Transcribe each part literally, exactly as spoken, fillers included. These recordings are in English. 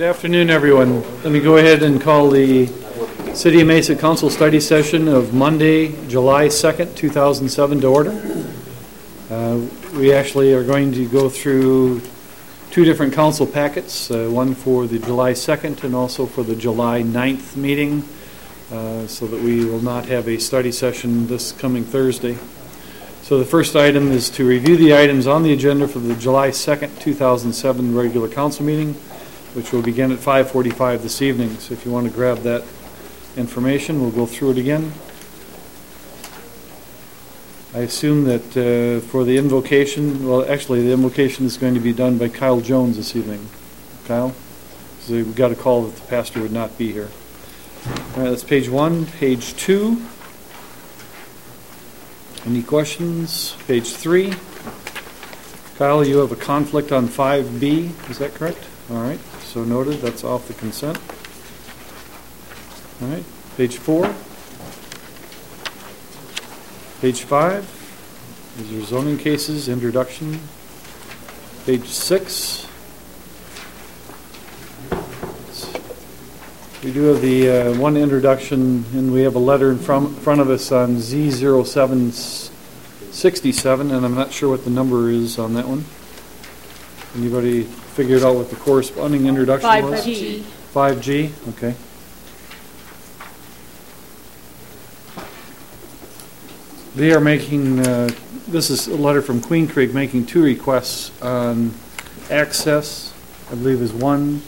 Good afternoon, everyone. Let me go ahead and call the City of Mesa Council Study Session of Monday, July second, two thousand seven to order. Uh, we actually are going to go through two different council packets, uh, one for the July second and also for the July ninth meeting, uh, so that we will not have a study session this coming Thursday. So the first item is to review the items on the agenda for the July second, two thousand seven regular council meeting, which will begin at five forty-five this evening. So if you want to grab that information, we'll go through it again. I assume that uh, for the invocation, well, actually the invocation is going to be done by Kyle Jones this evening. Kyle? So we got a call that the pastor would not be here. All right, that's page one. Page two. Any questions? Page three. Kyle, you have a conflict on five B, is that correct? All right. So noted, that's off the consent. All right, page four. Page five is your zoning cases, introduction. Page six. We do have the uh, one introduction, and we have a letter in front, front of us on Z zero seven six seven, and I'm not sure what the number is on that one. Anybody figured out what the corresponding introduction was? five G. five G, okay. They are making, uh, this is a letter from Queen Creek making two requests on access, I believe is one.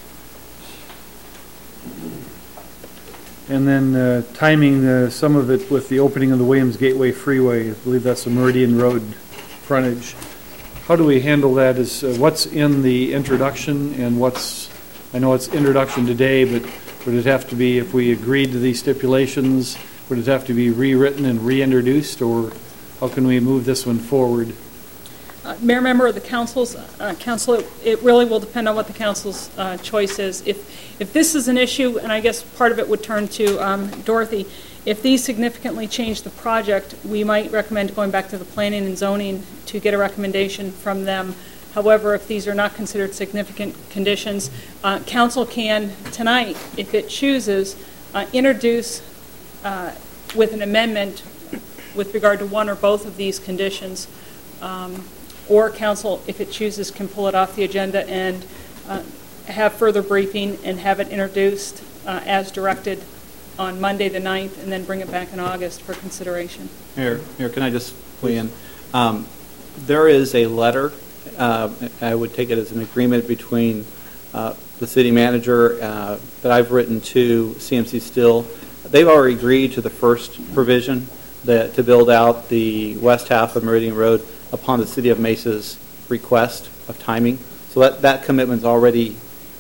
And then uh, timing uh, some of it with the opening of the Williams Gateway Freeway. I believe that's the Meridian Road frontage. How do we handle that? Is uh, what's in the introduction and what's, I know it's introduction today, but would it have to be, if we agreed to these stipulations, would it have to be rewritten and reintroduced, or how can we move this one forward? Uh, Mayor, member of the council's uh, council, it, it really will depend on what the council's uh, choice is. If if this is an issue, and I guess part of it would turn to um, Dorothy, if these significantly change the project, we might recommend going back to the planning and zoning to get a recommendation from them. However, if these are not considered significant conditions, uh, council can tonight, if it chooses, uh, introduce uh, with an amendment with regard to one or both of these conditions. Um, or council, if it chooses, can pull it off the agenda and uh, have further briefing and have it introduced uh, as directed on Monday the ninth, and then bring it back in August for consideration. Mayor, Mayor, can I just weigh in? Um, there is a letter, uh, I would take it as an agreement between uh, the city manager uh, that I've written to C M C Steel. They've already agreed to the first provision that to build out the west half of Meridian Road upon the City of Mesa's request of timing. So that, that commitment's already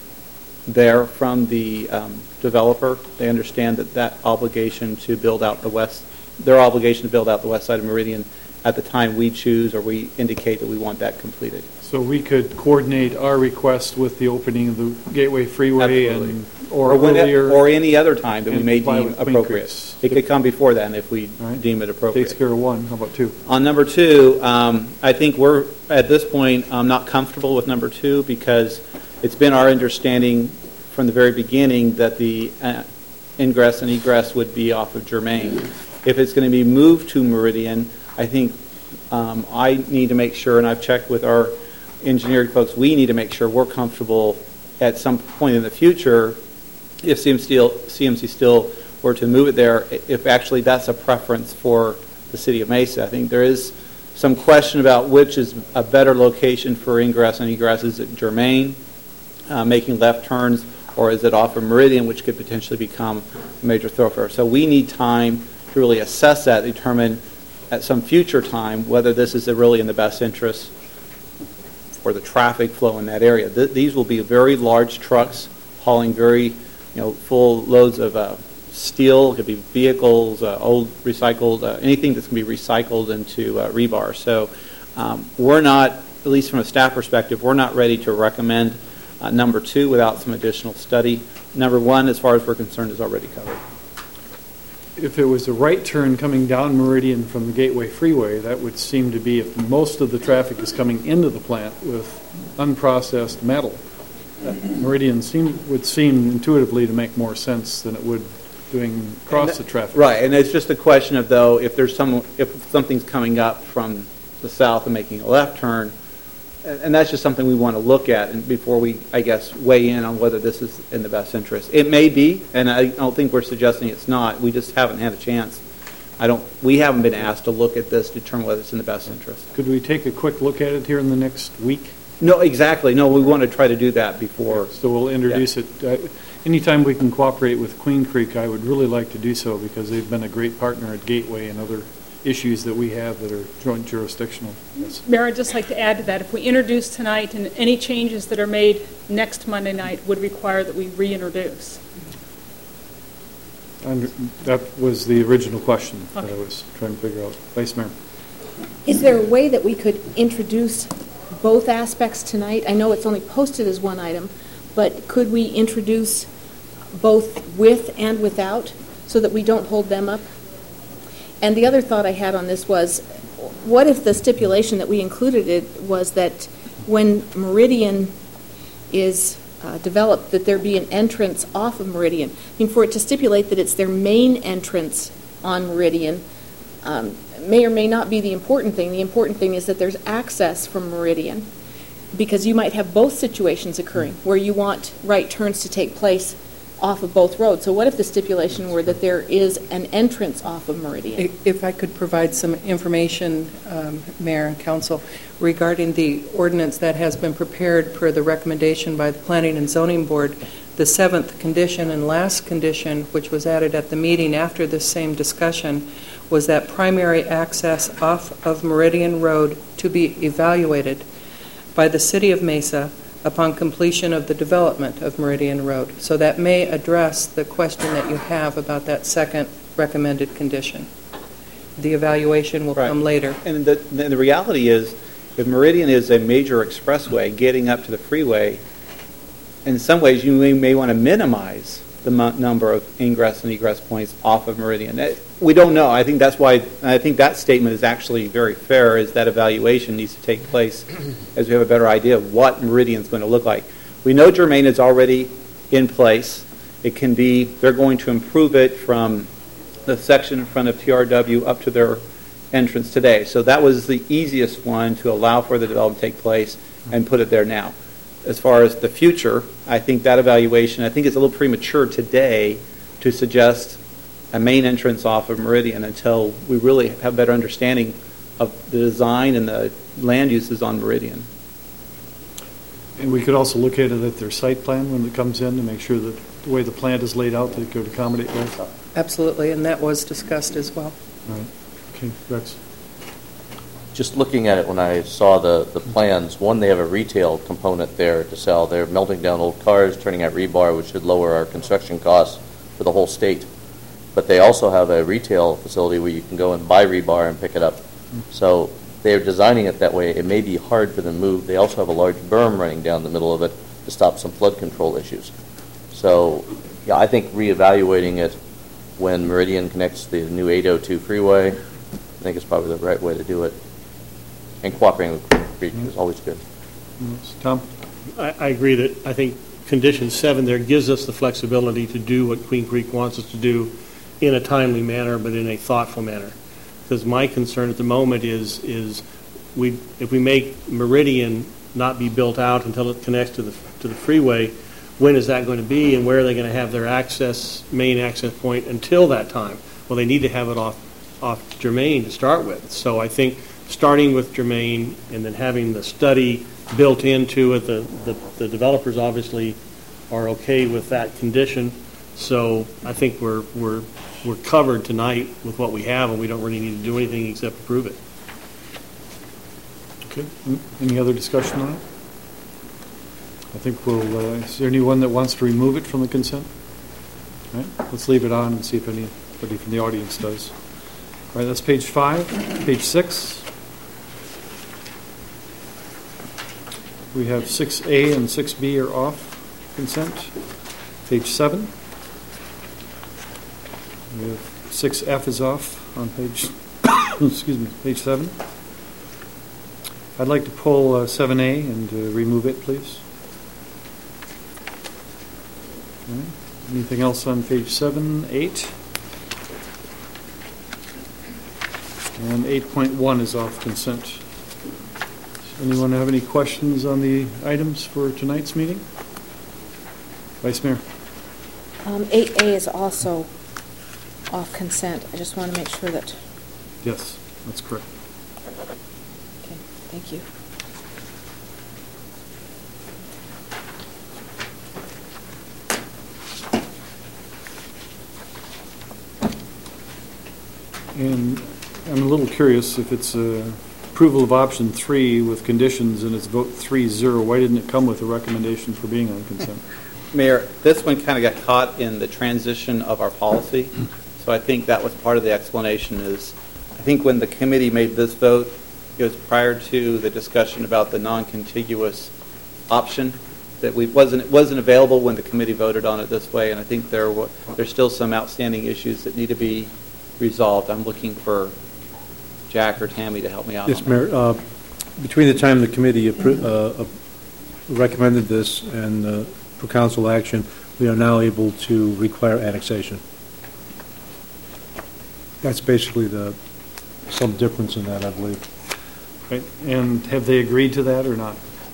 there from the um, developer. They understand that that obligation to build out the west, their obligation to build out the west side of Meridian at the time we choose or we indicate that we want that completed. So we could coordinate our request with the opening of the Gateway Freeway. Absolutely. and or, or, when earlier, it, or any other time that we may deem appropriate. Creeks. It could come before then if we right. deem it appropriate. Takes care of one. How about two? On number two, um, I think we're at this point um, not comfortable with number two because it's been our understanding from the very beginning that the uh, ingress and egress would be off of Germain. If it's going to be moved to Meridian, I think um, I need to make sure, and I've checked with our engineering folks, we need to make sure we're comfortable at some point in the future if C M C Steel were to move it there, if actually that's a preference for the City of Mesa. I think there is some question about which is a better location for ingress and egress. Is it Germain, uh, making left turns, or is it off of Meridian, which could potentially become a major thoroughfare? So we need time to really assess that, determine at some future time whether this is really in the best interest for the traffic flow in that area. Th- these will be very large trucks hauling very, you know, full loads of uh, steel. It could be vehicles, uh, old recycled, uh, anything that's going to be recycled into uh, rebar. So um, we're not, at least from a staff perspective, we're not ready to recommend uh, number two without some additional study. Number one, as far as we're concerned, is already covered. If it was a right turn coming down Meridian from the Gateway Freeway, that would seem to be if most of the traffic is coming into the plant with unprocessed metal. Meridian seem, would seem intuitively to make more sense than it would doing across the traffic. Right, and it's just a question of, though, if there's some, if something's coming up from the south and making a left turn, and and that's just something we want to look at and before we, I guess, weigh in on whether this is in the best interest. It may be, and I don't think we're suggesting it's not. We just haven't had a chance. I don't. We haven't been asked to look at this, determine whether it's in the best interest. Could we take a quick look at it here in the next week? No, exactly. No, we want to try to do that before. So we'll introduce Yeah. it. Uh, anytime we can cooperate with Queen Creek, I would really like to do so because they've been a great partner at Gateway and other issues that we have that are joint jurisdictional. Yes. Mayor, I'd just like to add to that, if we introduce tonight and any changes that are made next Monday night would require that we reintroduce. And that was the original question that Okay. I was trying to figure out. Vice Mayor. Is there a way that we could introduce both aspects tonight? I know it's only posted as one item, but could we introduce both with and without so that we don't hold them up? And the other thought I had on this was, what if the stipulation that we included it was that when Meridian is uh, developed, that there be an entrance off of Meridian? I mean, for it to stipulate that it's their main entrance on Meridian um, may or may not be the important thing. The important thing is that there's access from Meridian, because you might have both situations occurring where you want right turns to take place off of both roads. So what if the stipulation were that there is an entrance off of Meridian? If I could provide some information, um, Mayor and Council, regarding the ordinance that has been prepared per the recommendation by the Planning and Zoning Board, the seventh condition and last condition, which was added at the meeting after this same discussion, was that primary access off of Meridian Road to be evaluated by the City of Mesa upon completion of the development of Meridian Road. So that may address the question that you have about that second recommended condition. The evaluation will Right. come later. And the, and the reality is, if Meridian is a major expressway getting up to the freeway, in some ways you may, may want to minimize the mo- number of ingress and egress points off of Meridian. Uh, We don't know. I think that's why, I think that statement is actually very fair, is that evaluation needs to take place as we have a better idea of what Meridian is going to look like. We know Germain is already in place. It can be, they're going to improve it from the section in front of T R W up to their entrance today. So that was the easiest one to allow for the development to take place and put it there now. As far as the future, I think that evaluation, I think it's a little premature today to suggest a main entrance off of Meridian until we really have a better understanding of the design and the land uses on Meridian. And we could also look at it at their site plan when it comes in to make sure that the way the plant is laid out, that it could accommodate both. Absolutely, and that was discussed as well. All right. Okay, Rex. Just looking at it when I saw the, the plans, one, they have a retail component there to sell. They're melting down old cars, turning out rebar, which should lower our construction costs for the whole state. But they also have a retail facility where you can go and buy rebar and pick it up. So they're designing it that way. It may be hard for them to move. They also have a large berm running down the middle of it to stop some flood control issues. So yeah, I think reevaluating it when Meridian connects to the new eight oh two freeway, I think is probably the right way to do it. And cooperating with Queen Creek is always good. Tom? I, I agree that I think condition seven there gives us the flexibility to do what Queen Creek wants us to do in a timely manner, but in a thoughtful manner. Because my concern at the moment is is we if we make Meridian not be built out until it connects to the to the freeway, when is that going to be, and where are they going to have their access main access point until that time? Well, they need to have it off off Germain to start with. So I think starting with Germain and then having the study built into it, the, the, the developers obviously are okay with that condition. So I think we're we're we're covered tonight with what we have, and we don't really need to do anything except approve it. Okay. Any other discussion on it? I think we'll, uh, is there anyone that wants to remove it from the consent? All right, let's leave it on and see if anybody from the audience does. All right, that's page five. Page six. We have six A and six B are off consent. Page seven. We have six F is off on page, excuse me, page seven. I'd like to pull uh, seven A and uh, remove it, please. Okay. Anything else on page seven, eight? And eight point one is off consent. Anyone have any questions on the items for tonight's meeting? Vice Mayor? Um, eight A is also off consent. I just want to make sure that, Yes, that's correct. okay, thank you. And I'm a little curious if it's uh, approval of option three with conditions and it's vote three zero. Why didn't it come with a recommendation for being on consent? Mayor, this one kind of got caught in the transition of our policy, so I think that was part of the explanation is, I think when the committee made this vote, it was prior to the discussion about the non-contiguous option that we wasn't it wasn't available when the committee voted on it this way, and I think there wa- there's still some outstanding issues that need to be resolved. I'm looking for Jack or Tammy to help me out. Yes, on that. Mayor. Uh, between the time the committee appro- uh, uh, recommended this and uh, for council action, we are now able to require annexation. That's basically the some difference in that, I believe. Right. And have they agreed to that or not?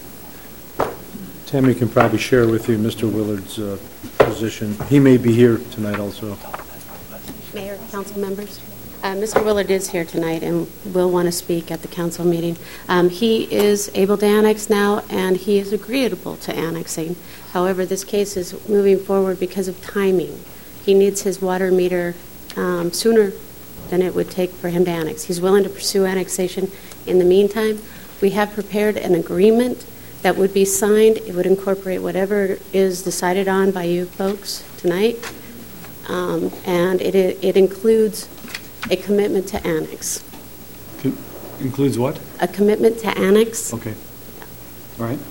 Tammy can probably share with you Mister Willard's uh, position. He may be here tonight also. Mayor, council members. Uh, Mister Willard is here tonight and will want to speak at the council meeting. Um, he is able to annex now, and he is agreeable to annexing. However, this case is moving forward because of timing. He needs his water meter um, sooner than it would take for him to annex. He's willing to pursue annexation. In the meantime, we have prepared an agreement that would be signed. It would incorporate whatever is decided on by you folks tonight. Um, and it, it includes a commitment to annex. Con- includes what? A commitment to annex. Okay. All right. All right.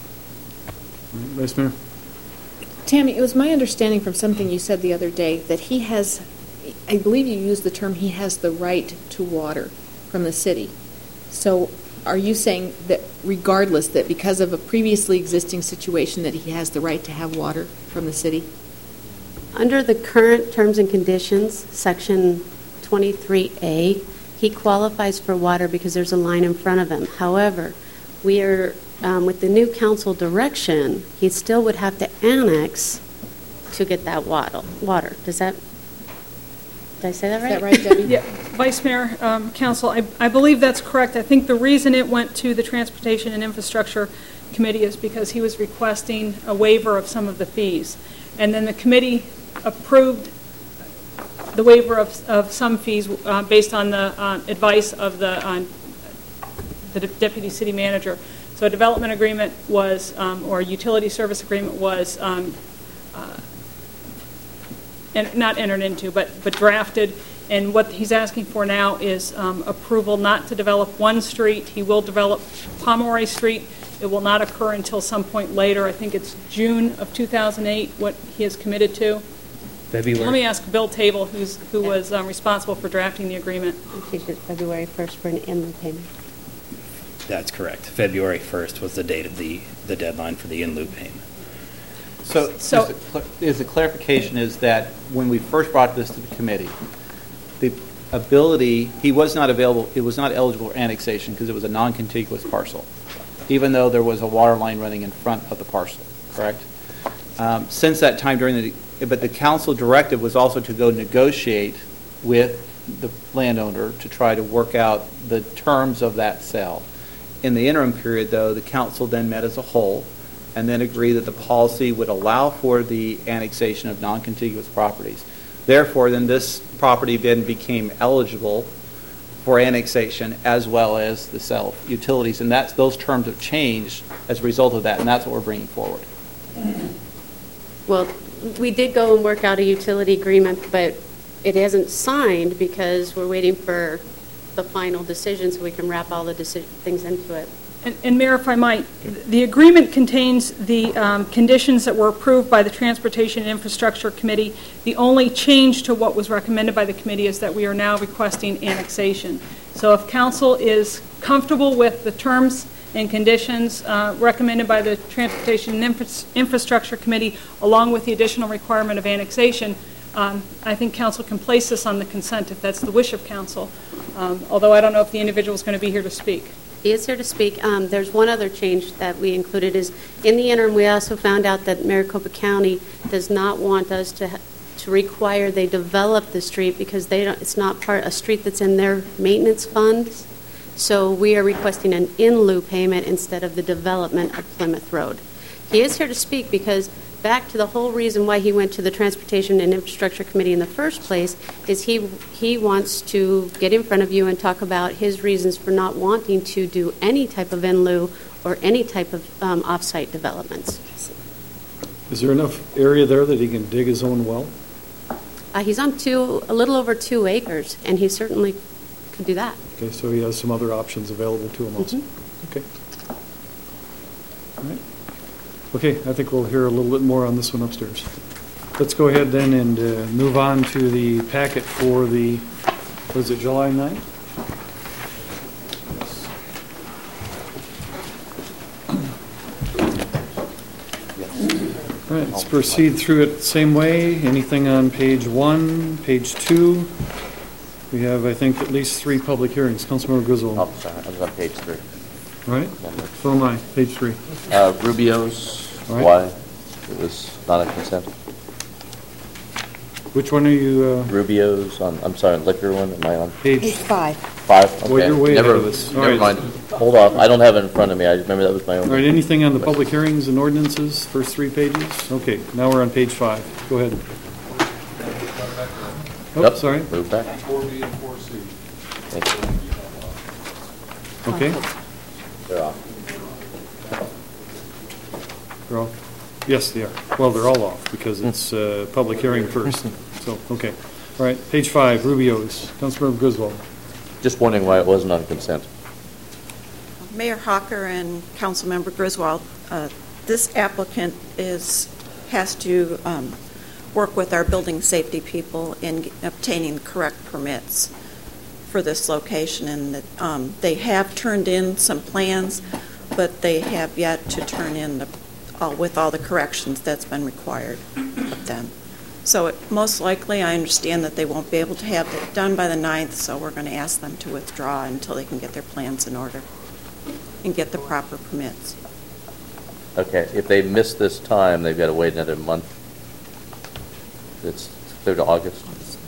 Vice Mayor? Tammy, it was my understanding from something you said the other day that he has, I believe you used the term, he has the right to water from the city. So are you saying that regardless, that because of a previously existing situation, that he has the right to have water from the city? Under the current terms and conditions, section twenty-three A, he qualifies for water because there's a line in front of him. However, we are, um, with the new council direction, he still would have to annex to get that water. Water. Does that, did I say that right? Is that right, Debbie? Yeah, Vice Mayor, um, Council, I, I believe that's correct. I think the reason it went to the Transportation and Infrastructure Committee is because he was requesting a waiver of some of the fees. And then the committee approved the waiver of, of some fees uh, based on the uh, advice of the, uh, the deputy city manager. So a development agreement was, um, or a utility service agreement was um, uh, and not entered into, but, but drafted. And what he's asking for now is um, approval not to develop one street. He will develop Pomeroy Street. It will not occur until some point later. I think it's June of two thousand eight, what he is committed to. February. Let me ask Bill Table, who's, who was um, responsible for drafting the agreement. He said February first for an in-lieu payment. That's correct. February first was the date of the, the deadline for the in-lieu payment. So, So- is the cl- is the clarification is that when we first brought this to the committee, the ability, he was not available, it was not eligible for annexation because it was a non-contiguous parcel, even though there was a water line running in front of the parcel, correct? Um, Since that time during the, but the council directive was also to go negotiate with the landowner to try to work out the terms of that sale. In the interim period, though, the council then met as a whole and then agreed that the policy would allow for the annexation of non-contiguous properties. Therefore, then this property then became eligible for annexation as well as the sale of utilities, and that's, those terms have changed as a result of that, and that's what we're bringing forward. Well, we did go and work out a utility agreement, but it hasn't signed because we're waiting for the final decision so we can wrap all the deci- things into it. And, and Mayor, if I might, the agreement contains the um, conditions that were approved by the Transportation and Infrastructure Committee. The only change to what was recommended by the committee is that we are now requesting annexation. So if council is comfortable with the terms and conditions uh, recommended by the Transportation and Infra- Infrastructure Committee, along with the additional requirement of annexation, um, I think council can place this on the consent if that's the wish of council, um, although I don't know if the individual is going to be here to speak. He is here to speak. Um, there's one other change that we included is, in the interim, we also found out that Maricopa County does not want us to ha- to require they develop the street because they don't, it's not part, a street that's in their maintenance funds. So we are requesting an in lieu payment instead of the development of Plymouth Road. He is here to speak because back to the whole reason why he went to the Transportation and Infrastructure Committee in the first place is he he wants to get in front of you and talk about his reasons for not wanting to do any type of in lieu or any type of um, off-site developments. Is there enough area there that he can dig his own well? Uh, he's on two, a little over two acres, and he certainly could do that. Okay, so he has some other options available to him also. Mhm. Okay. All right. Okay, I think we'll hear a little bit more on this one upstairs. Let's go ahead then and uh, move on to the packet for the, was it July ninth? All right, let's proceed through it the same way. Anything on page one, page two? We have, I think, at least three public hearings. Councilmember Griswold. Oh, sorry, I was on page three. All right, so am I, page three. Uh, Rubio's, All right. why it was not a consent. Which one are you, uh, Rubio's on, I'm sorry, liquor one, am I on page? five. five? Well, Okay. you're way Never- ahead of us. All Never right. mind. Hold off, I don't have it in front of me, I remember that was my All own. right, anything on the public hearings and ordinances, first three pages? Okay, now we're on page five. Go ahead. Oh, Yep, sorry. move back. four B and four C. Thank you. Okay, They're off. they're all, yes, they are. Well, they're all off because it's uh, public hearing first. So, okay. All right, page five, Rubio's. Councilmember Griswold. Just wondering why it wasn't on consent. Mayor Hawker and Councilmember Griswold, uh, this applicant is, has to um, work with our building safety people in obtaining the correct permits for this location, and that um, they have turned in some plans, but they have yet to turn in the, all, with all the corrections that's been required of them. So it, most likely, I understand that they won't be able to have it done by the ninth, so we're going to ask them to withdraw until they can get their plans in order and get the proper permits. Okay, if they miss this time, they've got to wait another month. It's third of August.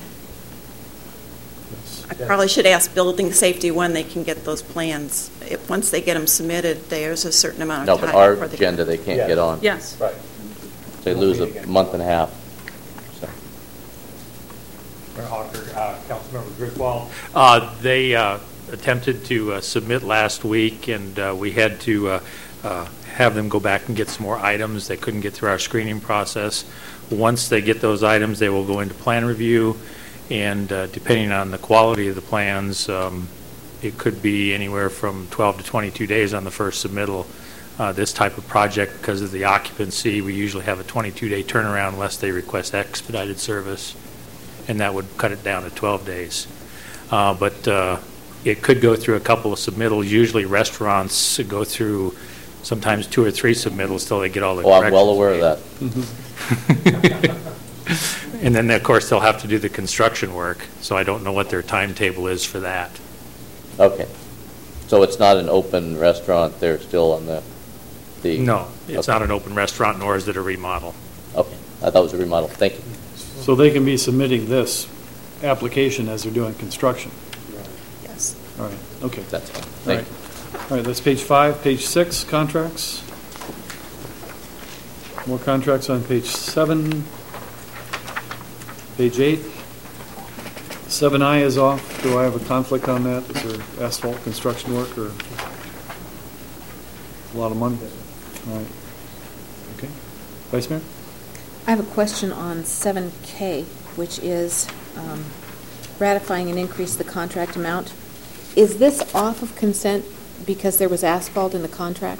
I probably should ask building safety when they can get those plans. If, once they get them submitted, there's a certain amount No, of time. but our before they agenda, they can't get on. Yes. Right. They lose a month and a half. So. Mayor Hawker, uh, Councilmember Griswold. Uh, They uh, attempted to uh, submit last week, and uh, we had to uh, uh, have them go back and get some more items. They couldn't get through our screening process. Once they get those items, they will go into plan review, and uh, depending on the quality of the plans, um, it could be anywhere from twelve to twenty-two days on the first submittal. Uh, this type of project, because of the occupancy, we usually have a twenty-two day turnaround unless they request expedited service, and that would cut it down to twelve days. Uh, but uh, it could go through a couple of submittals. Usually restaurants go through sometimes two or three submittals till they get all the Oh, I'm corrections. well aware of that. And then, of course, they'll have to do the construction work, so I don't know what their timetable is for that. Okay. So it's not an open restaurant, they're still on the, the... No, it's Okay. not an open restaurant, nor is it a remodel. Okay, I thought it was a remodel. Thank you. So they can be submitting this application as they're doing construction? Yes. All right, okay. That's fine. All Thank right. you. All right, that's page five. Page six, contracts. More contracts on page seven. Page eight. Seven I is off. Do I have a conflict on that? Is there asphalt construction work or a lot of money? All right. Okay. Vice Mayor? I have a question on seven K, which is um, ratifying an increase the contract amount. Is this off of consent because there was asphalt in the contract?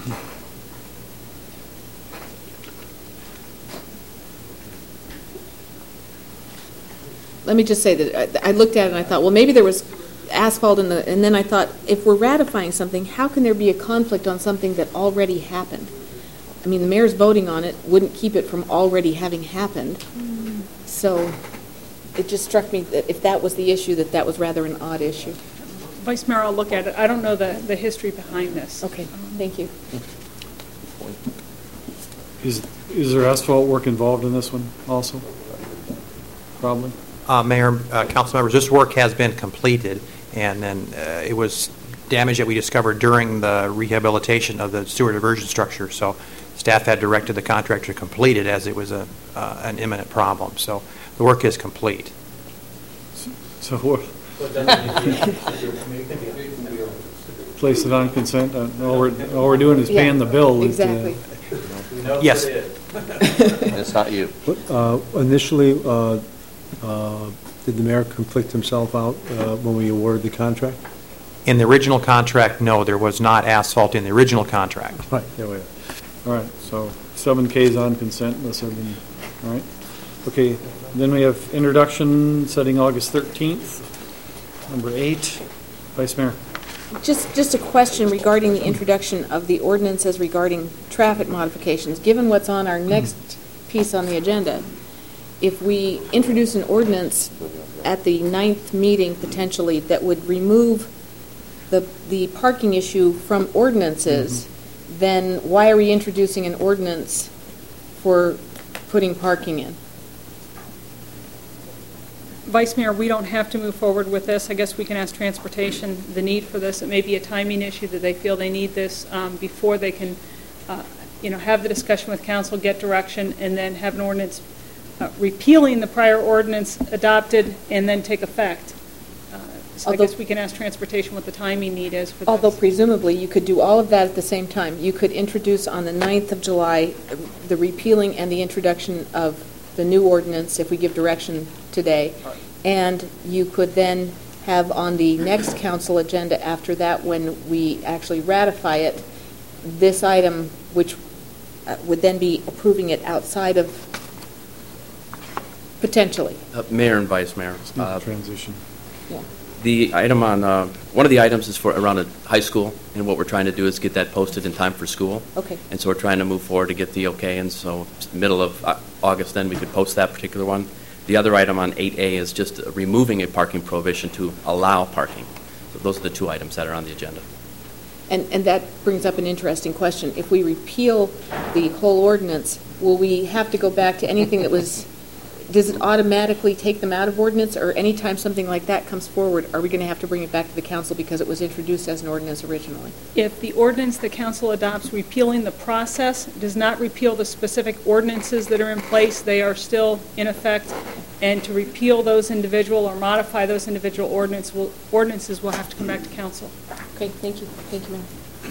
Let me just say that I I looked at it and I thought, well, maybe there was asphalt and the, and then I thought, if we're ratifying something, how can there be a conflict on something that already happened? I mean, the mayor's voting on it wouldn't keep it from already having happened. So it just struck me that if that was the issue, that that was rather an odd issue. Vice Mayor, I'll look at it. I don't know the, the history behind this. Okay, thank you. Is, is there asphalt work involved in this one also? Probably. Uh, Mayor, uh, council members, this work has been completed, and then uh, it was damage that we discovered during the rehabilitation of the sewer diversion structure. So staff had directed the contractor to complete it as it was a uh, an imminent problem. So the work is complete. So what? Place it on consent. Uh, all, we're, all we're doing is paying Yeah, the bill. Exactly. Uh, Yes. It's not you. Uh, Initially, uh, uh, did the mayor conflict himself out uh, when we awarded the contract? In the original contract, no, there was not asphalt in the original contract. Right, yeah, wait. All right, so seven Ks on consent unless there have been, all right. Okay, then we have introduction setting August thirteenth. Number eight, Vice Mayor. Just, just a question regarding the introduction of the ordinances regarding traffic modifications. Given what's on our next piece on the agenda, if we introduce an ordinance at the ninth meeting potentially that would remove the, the parking issue from ordinances, mm-hmm. then why are we introducing an ordinance for putting parking in? Vice Mayor, we don't have to move forward with this. I guess we can ask Transportation the need for this. It may be a timing issue that they feel they need this um, before they can, uh, you know, have the discussion with council, get direction, and then have an ordinance uh, repealing the prior ordinance adopted and then take effect. Uh, so although, I guess we can ask Transportation what the timing need is for although this. presumably you could do all of that at the same time. You could introduce on the ninth of July the repealing and the introduction of the new ordinance if we give direction today. And you could then have on the next council agenda after that, when we actually ratify it, this item, which uh, would then be approving it outside of, potentially. Uh, Mayor and Vice Mayor. Uh, transition. Yeah. The item on, uh, one of the items is for around a high school, and what we're trying to do is get that posted in time for school. Okay. And so we're trying to move forward to get the okay, and so middle of uh, August then we could post that particular one. The other item on eight A is just removing a parking prohibition to allow parking. So those are the two items that are on the agenda. And, and that brings up an interesting question. If we repeal the whole ordinance, will we have to go back to anything that was, does it automatically take them out of ordinance, or anytime something like that comes forward, are we going to have to bring it back to the council because it was introduced as an ordinance originally? If the ordinance the council adopts repealing the process does not repeal the specific ordinances that are in place, they are still in effect, and to repeal those individual or modify those individual ordinance will, ordinances will have to come back to council. Okay, thank you. Thank you, Mayor.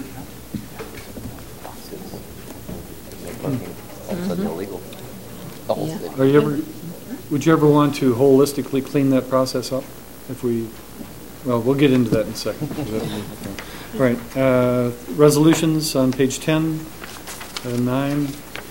All of a sudden illegal. The whole Yeah. thing. Are you ever, would you ever want to holistically clean that process up? If we, well, we'll get into that in a second. All right, uh, resolutions on page ten, uh, nine.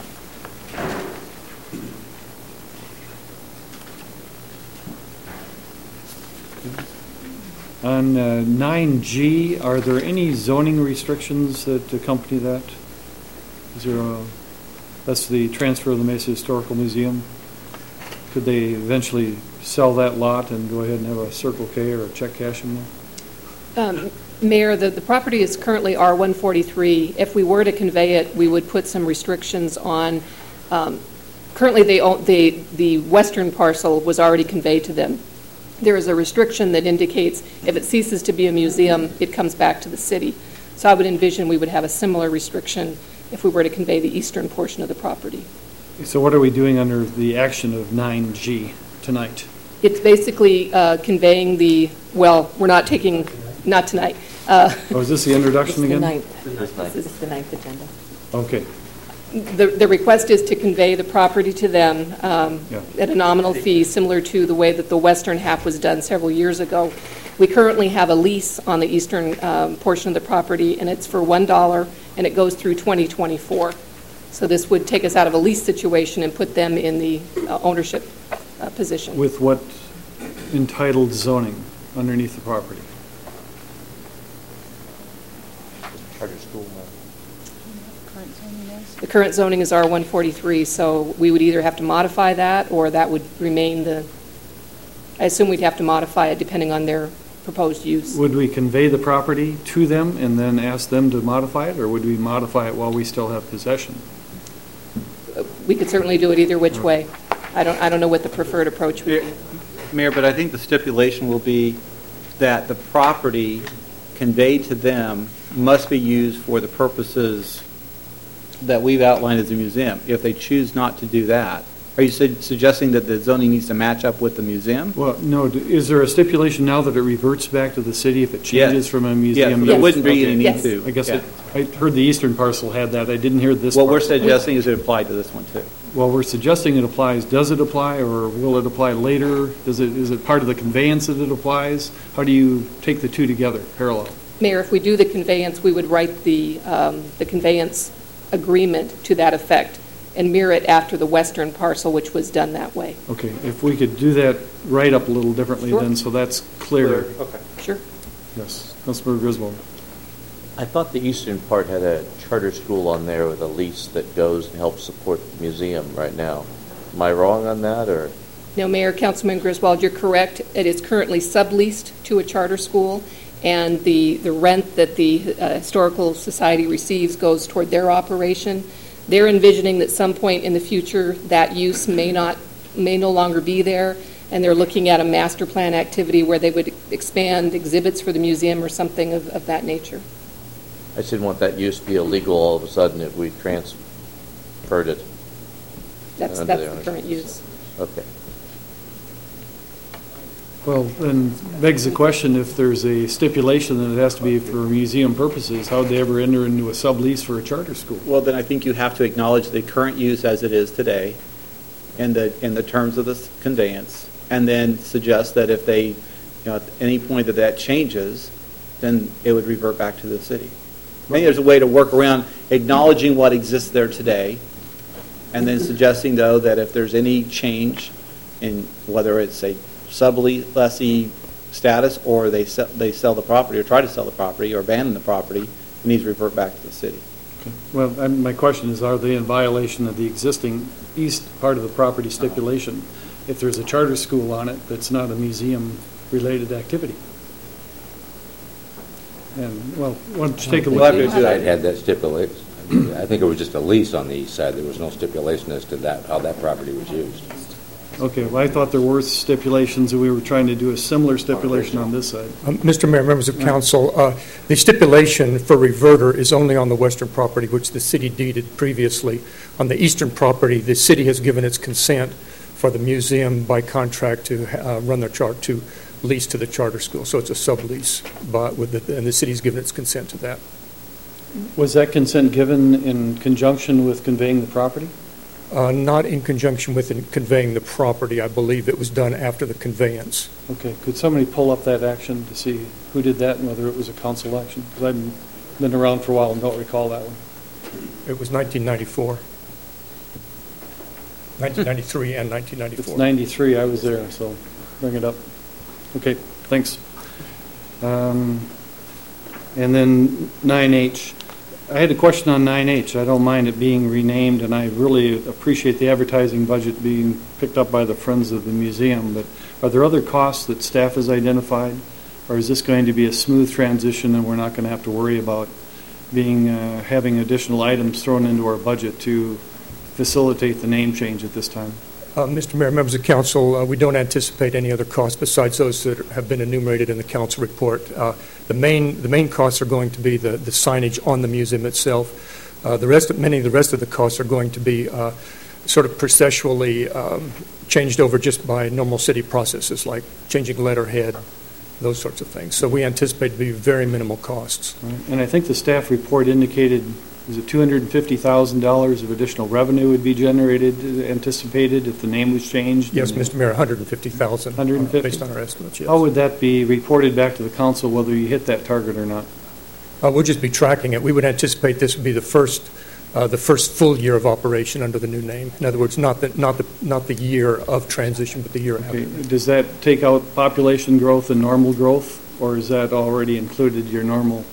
On uh, nine G, are there any zoning restrictions that accompany that? Is there a, that's the transfer of the Mesa Historical Museum. Could they eventually sell that lot and go ahead and have a Circle K or a check cash in there? Um, Mayor, the, the property is currently R one forty-three. If we were to convey it, we would put some restrictions on, um, currently they own, they, the western parcel was already conveyed to them. There is a restriction that indicates if it ceases to be a museum, it comes back to the city. So I would envision we would have a similar restriction if we were to convey the eastern portion of the property. So what are we doing under the action of nine G tonight? It's basically uh, conveying the, well, we're not taking, not tonight. Uh, Oh, is this the introduction again? This is the ninth agenda. Okay. The, the request is to convey the property to them um, Yeah. at a nominal fee, similar to the way that the western half was done several years ago. We currently have a lease on the eastern um, portion of the property, and it's for one dollar, and it goes through twenty twenty-four. So this would take us out of a lease situation and put them in the uh, ownership uh, position. With what entitled zoning underneath the property? The current zoning is R one forty-three, so we would either have to modify that, or that would remain the, I assume we'd have to modify it depending on their proposed use. Would we convey the property to them and then ask them to modify it, or would we modify it while we still have possession? We could certainly do it either which way. I don't, I don't know what the preferred approach would be. Mayor, but I think the stipulation will be that the property conveyed to them must be used for the purposes that we've outlined as a museum. If they choose not to do that, are you su- suggesting that the zoning needs to match up with the museum? Well, no, d- is there a stipulation now that it reverts back to the city if it changes Yes. from a museum? Yes, there wouldn't be Okay. any need Yes. to. I guess Yeah. it, I heard the eastern parcel had that. I didn't hear this What we're parcel. suggesting is it apply to this one too. Well, we're suggesting it applies. Does it apply, or will it apply later? Does it, is it part of the conveyance that it applies? How do you take the two together, parallel? Mayor, if we do the conveyance, we would write the, um, the conveyance agreement to that effect and mirror it after the western parcel, which was done that way. Okay, if we could do that right up a little differently Sure. then, so that's clear. Okay. Sure. Yes, Councilmember Griswold. I thought the eastern part had a charter school on there with a lease that goes and helps support the museum right now. Am I wrong on that, or? No, Mayor, Councilman Griswold, you're correct. It is currently subleased to a charter school, and the, the rent that the uh, Historical Society receives goes toward their operation. They're envisioning that some point in the future that use may not, may no longer be there, and they're looking at a master plan activity where they would expand exhibits for the museum or something of, of that nature. I just didn't want that use to be illegal all of a sudden if we transferred it. That's, under that's the ownership. current use. Okay. Well, then begs the question, if there's a stipulation that it has to be for museum purposes, how would they ever enter into a sublease for a charter school? Well, then I think you have to acknowledge the current use as it is today in the, in the terms of this conveyance, and then suggest that if they, you know, at any point that that changes, then it would revert back to the city. I think there's a way to work around acknowledging what exists there today, and then suggesting, though, that if there's any change in whether it's a sublessee status or they sell, they sell the property or try to sell the property or abandon the property, it needs to revert back to the city. Well, I'm- my question is, are they in violation of the existing east part of the property stipulation if there's a charter school on it that's not a museum-related activity? And, well, why don't you take a look at The it? east side had that stipulation. I think it was just a lease on the east side. There was no stipulation as to that, how that property was used. Okay, well, I thought there were stipulations, and we were trying to do a similar stipulation on this side. Um, Mister Mayor, members of council, uh, the stipulation for reverter is only on the western property, which the city deeded previously. On the eastern property, the city has given its consent for the museum by contract to uh, run their chart, to lease to the charter school. So it's a sublease, but with the, and the city's given its consent to that. Was that consent given in conjunction with conveying the property? Uh, not in conjunction with in conveying the property. I believe it was done after the conveyance. Okay, could somebody pull up that action to see who did that and whether it was a council action? Because I've been around for a while and don't recall that one. It was nineteen ninety-four. nineteen ninety-three and nineteen ninety-four. It's ninety-three, I was there, so bring it up. Okay, thanks. Um, And then nine H. I had a question on nine H. I don't mind it being renamed, and I really appreciate the advertising budget being picked up by the Friends of the Museum, but are there other costs that staff has identified? Or is this going to be a smooth transition and we're not going to have to worry about being, uh, having additional items thrown into our budget to facilitate the name change at this time? Uh, Mister Mayor, members of council, uh, we don't anticipate any other costs besides those that have been enumerated in the council report. Uh, the main the main costs are going to be the, the signage on the museum itself. Uh, the rest of, many of the rest of the costs are going to be uh, sort of processually um, changed over just by normal city processes like changing letterhead, those sorts of things. So we anticipate to be very minimal costs. Right. And I think the staff report indicated, is it two hundred fifty thousand dollars of additional revenue would be generated, anticipated, if the name was changed? Yes, Mister Mayor, one hundred fifty thousand dollars. one hundred fifty? Based on our estimates, yes. How would that be reported back to the council, whether you hit that target or not? Uh, we'll just be tracking it. We would anticipate this would be the first, uh, the first full year of operation under the new name. In other words, not the not the not the year of transition, but the year Okay. after. Does that take out population growth and normal growth, or is that already included your normal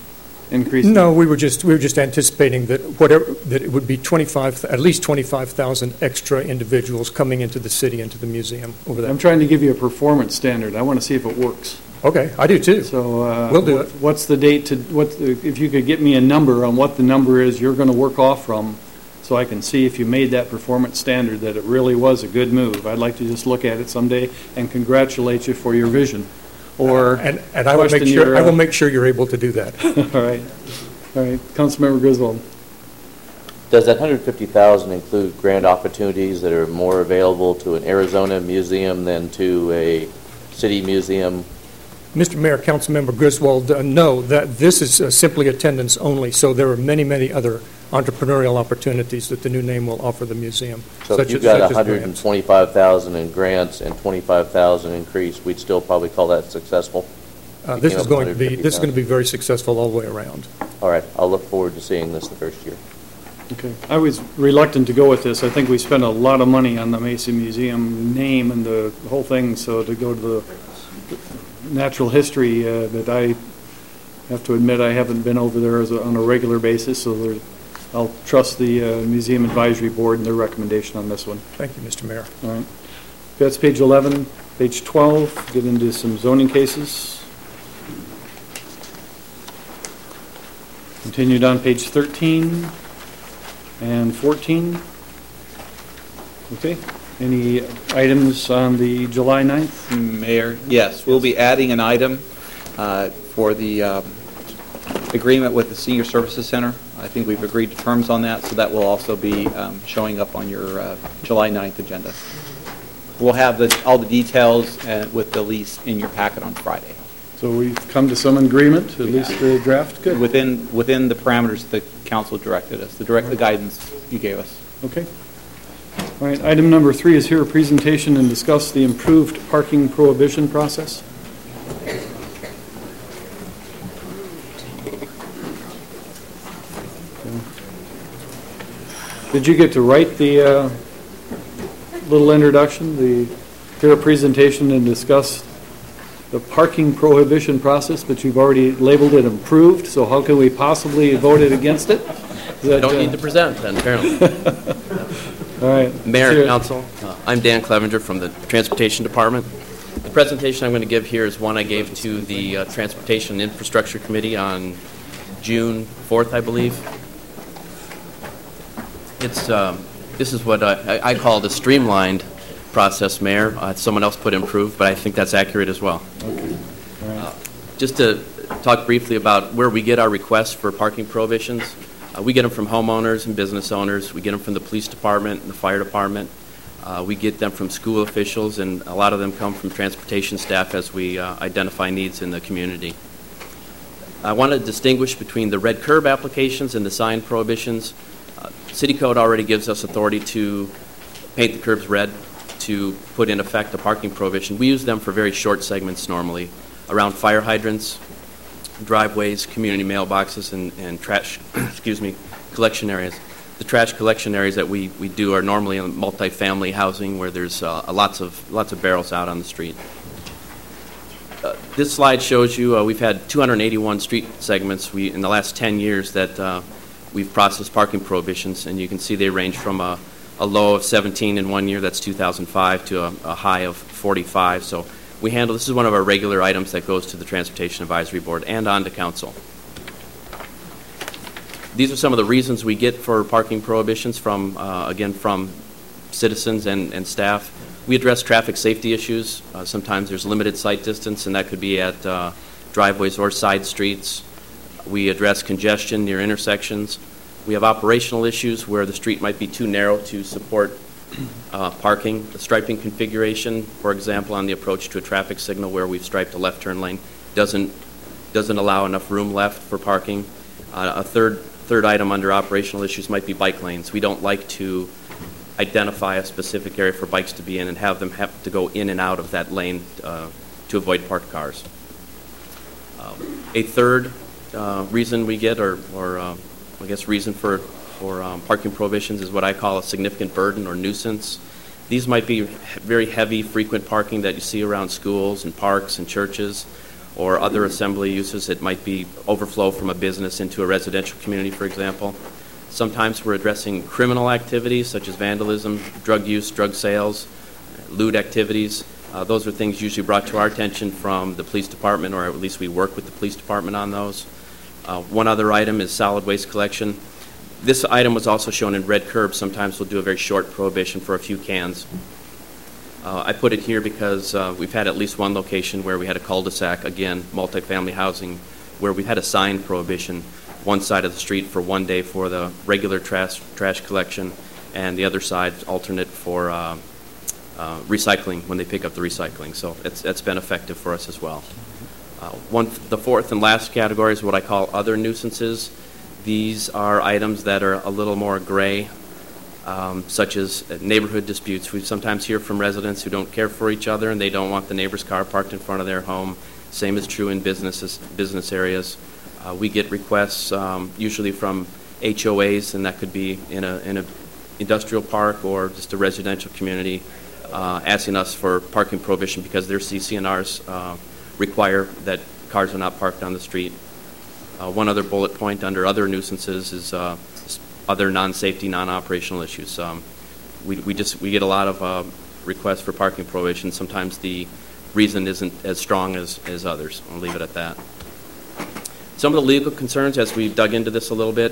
increase? No, we were just, we were just anticipating that whatever, that it would be twenty-five, at least twenty-five thousand extra individuals coming into the city, into the museum over that. I'm trying to give you a performance standard. I want to see if it works. Okay, I do too. So uh, We'll do what- it. What's the date to, what, if you could get me a number on what the number is you're going to work off from, so I can see if you made that performance standard, that it really was a good move. I'd like to just look at it someday and congratulate you for your vision. Or And, and I will make question sure, your, I will uh, make sure you're able to do that. All right. All right. Councilmember Griswold. Does that one hundred fifty thousand include grant opportunities that are more available to an Arizona museum than to a city museum? Mister Mayor, Councilmember Griswold, uh, no, that this is uh, simply attendance only, so there are many, many other entrepreneurial opportunities that the new name will offer the museum. So such if you as- got such as one hundred grants. twenty-five thousand in grants and twenty-five thousand increase, we'd still probably call that successful? Uh, You This came is up with going to be, this is going to be one hundred fifty thousand. very successful all the way around. All right, I'll look forward to seeing this the first year. Okay. I was reluctant to go with this. I think we spent a lot of money on the Mason Museum name and the whole thing, so to go to the natural history, uh, but I have to admit I haven't been over there as a, on a regular basis, so there, I'll trust the uh, Museum Advisory Board and their recommendation on this one. Thank you, Mister Mayor. All right. That's page eleven. Page twelve, get into some zoning cases. Continued on page thirteen and fourteen. Okay. Any items on the July ninth? Mayor, yes, we'll be adding an item uh, for the um, agreement with the Senior Services Center. I think we've agreed to terms on that, so that will also be um, showing up on your uh, July ninth agenda. We'll have the, all the details uh, with the lease in your packet on Friday. So we've come to some agreement, at least the draft. Good. Within, within the parameters the council directed us, the direct, the guidance you gave us. Okay. All right, item number three is here, a presentation and discuss the improved parking prohibition process. Did you get to write the uh, little introduction, the, hear a presentation and discuss the parking prohibition process, but you've already labeled it improved, so how can we possibly vote it against it? Is that, I don't uh, need to present then, apparently. All right. Mayor Sure. and Council, uh, I'm Dan Clevenger from the Transportation Department. The presentation I'm going to give here is one I gave to the uh, Transportation and Infrastructure Committee on June fourth, I believe. It's, um, this is what I, I call the streamlined process, Mayor. Uh, someone else put improved, but I think that's accurate as well. Okay. All right. Uh, Just to talk briefly about where we get our requests for parking prohibitions. Uh, we get them from homeowners and business owners. We get them from the police department and the fire department. Uh, we get them from school officials, and a lot of them come from transportation staff as we uh, identify needs in the community. I want to distinguish between the red curb applications and the sign prohibitions. Uh, City Code already gives us authority to paint the curbs red to put in effect a parking prohibition. We use them for very short segments normally, around fire hydrants, driveways, community mailboxes, and, and trash, excuse me, collection areas. The trash collection areas that we, we do are normally in multifamily housing where there's uh, lots of lots of barrels out on the street. Uh, this slide shows you uh, we've had two hundred eighty-one street segments we, in the last ten years that uh, we've processed parking prohibitions, and you can see they range from a, a low of seventeen in one year, that's two thousand five, to a, a high of forty-five. So we handle, this is one of our regular items that goes to the Transportation Advisory Board and on to Council. These are some of the reasons we get for parking prohibitions from, uh, again, from citizens and, and staff. We address traffic safety issues. Uh, sometimes there's limited sight distance, and that could be at uh, driveways or side streets. We address congestion near intersections. We have operational issues where the street might be too narrow to support uh, parking. The striping configuration, for example, on the approach to a traffic signal where we've striped a left turn lane, doesn't, doesn't allow enough room left for parking. Uh, a third Third item under operational issues might be bike lanes. We don't like to identify a specific area for bikes to be in and have them have to go in and out of that lane uh, to avoid parked cars. Uh, a third uh, reason we get, or, or uh, I guess reason for, for um, parking prohibitions, is what I call a significant burden or nuisance. These might be very heavy, frequent parking that you see around schools and parks and churches, or other assembly uses. It might be overflow from a business into a residential community, for example. Sometimes we're addressing criminal activities such as vandalism, drug use, drug sales, lewd activities. Uh, those are things usually brought to our attention from the police department, or at least we work with the police department on those. Uh, one other item is solid waste collection. This item was also shown in red curb. Sometimes we'll do a very short prohibition for a few cans. Uh, I put it here because uh, we've had at least one location where we had a cul-de-sac, again, multifamily housing, where we had a sign prohibition one side of the street for one day for the regular trash trash collection, and the other side alternate for uh, uh, recycling when they pick up the recycling. So it's, it's been effective for us as well. Uh, one, the fourth and last category is what I call other nuisances. These are items that are a little more gray, um, such as neighborhood disputes. We sometimes hear from residents who don't care for each other and they don't want the neighbor's car parked in front of their home. Same is true in businesses, business areas. Uh, we get requests um, usually from H O As, and that could be in a in a industrial park or just a residential community, uh, asking us for parking prohibition because their C C N Rs uh, require that cars are not parked on the street. Uh, one other bullet point under other nuisances is uh, other non-safety, non-operational issues. Um, we, we just we get a lot of uh, requests for parking prohibition. Sometimes the reason isn't as strong as, as others. I'll leave it at that. Some of the legal concerns, as we've dug into this a little bit,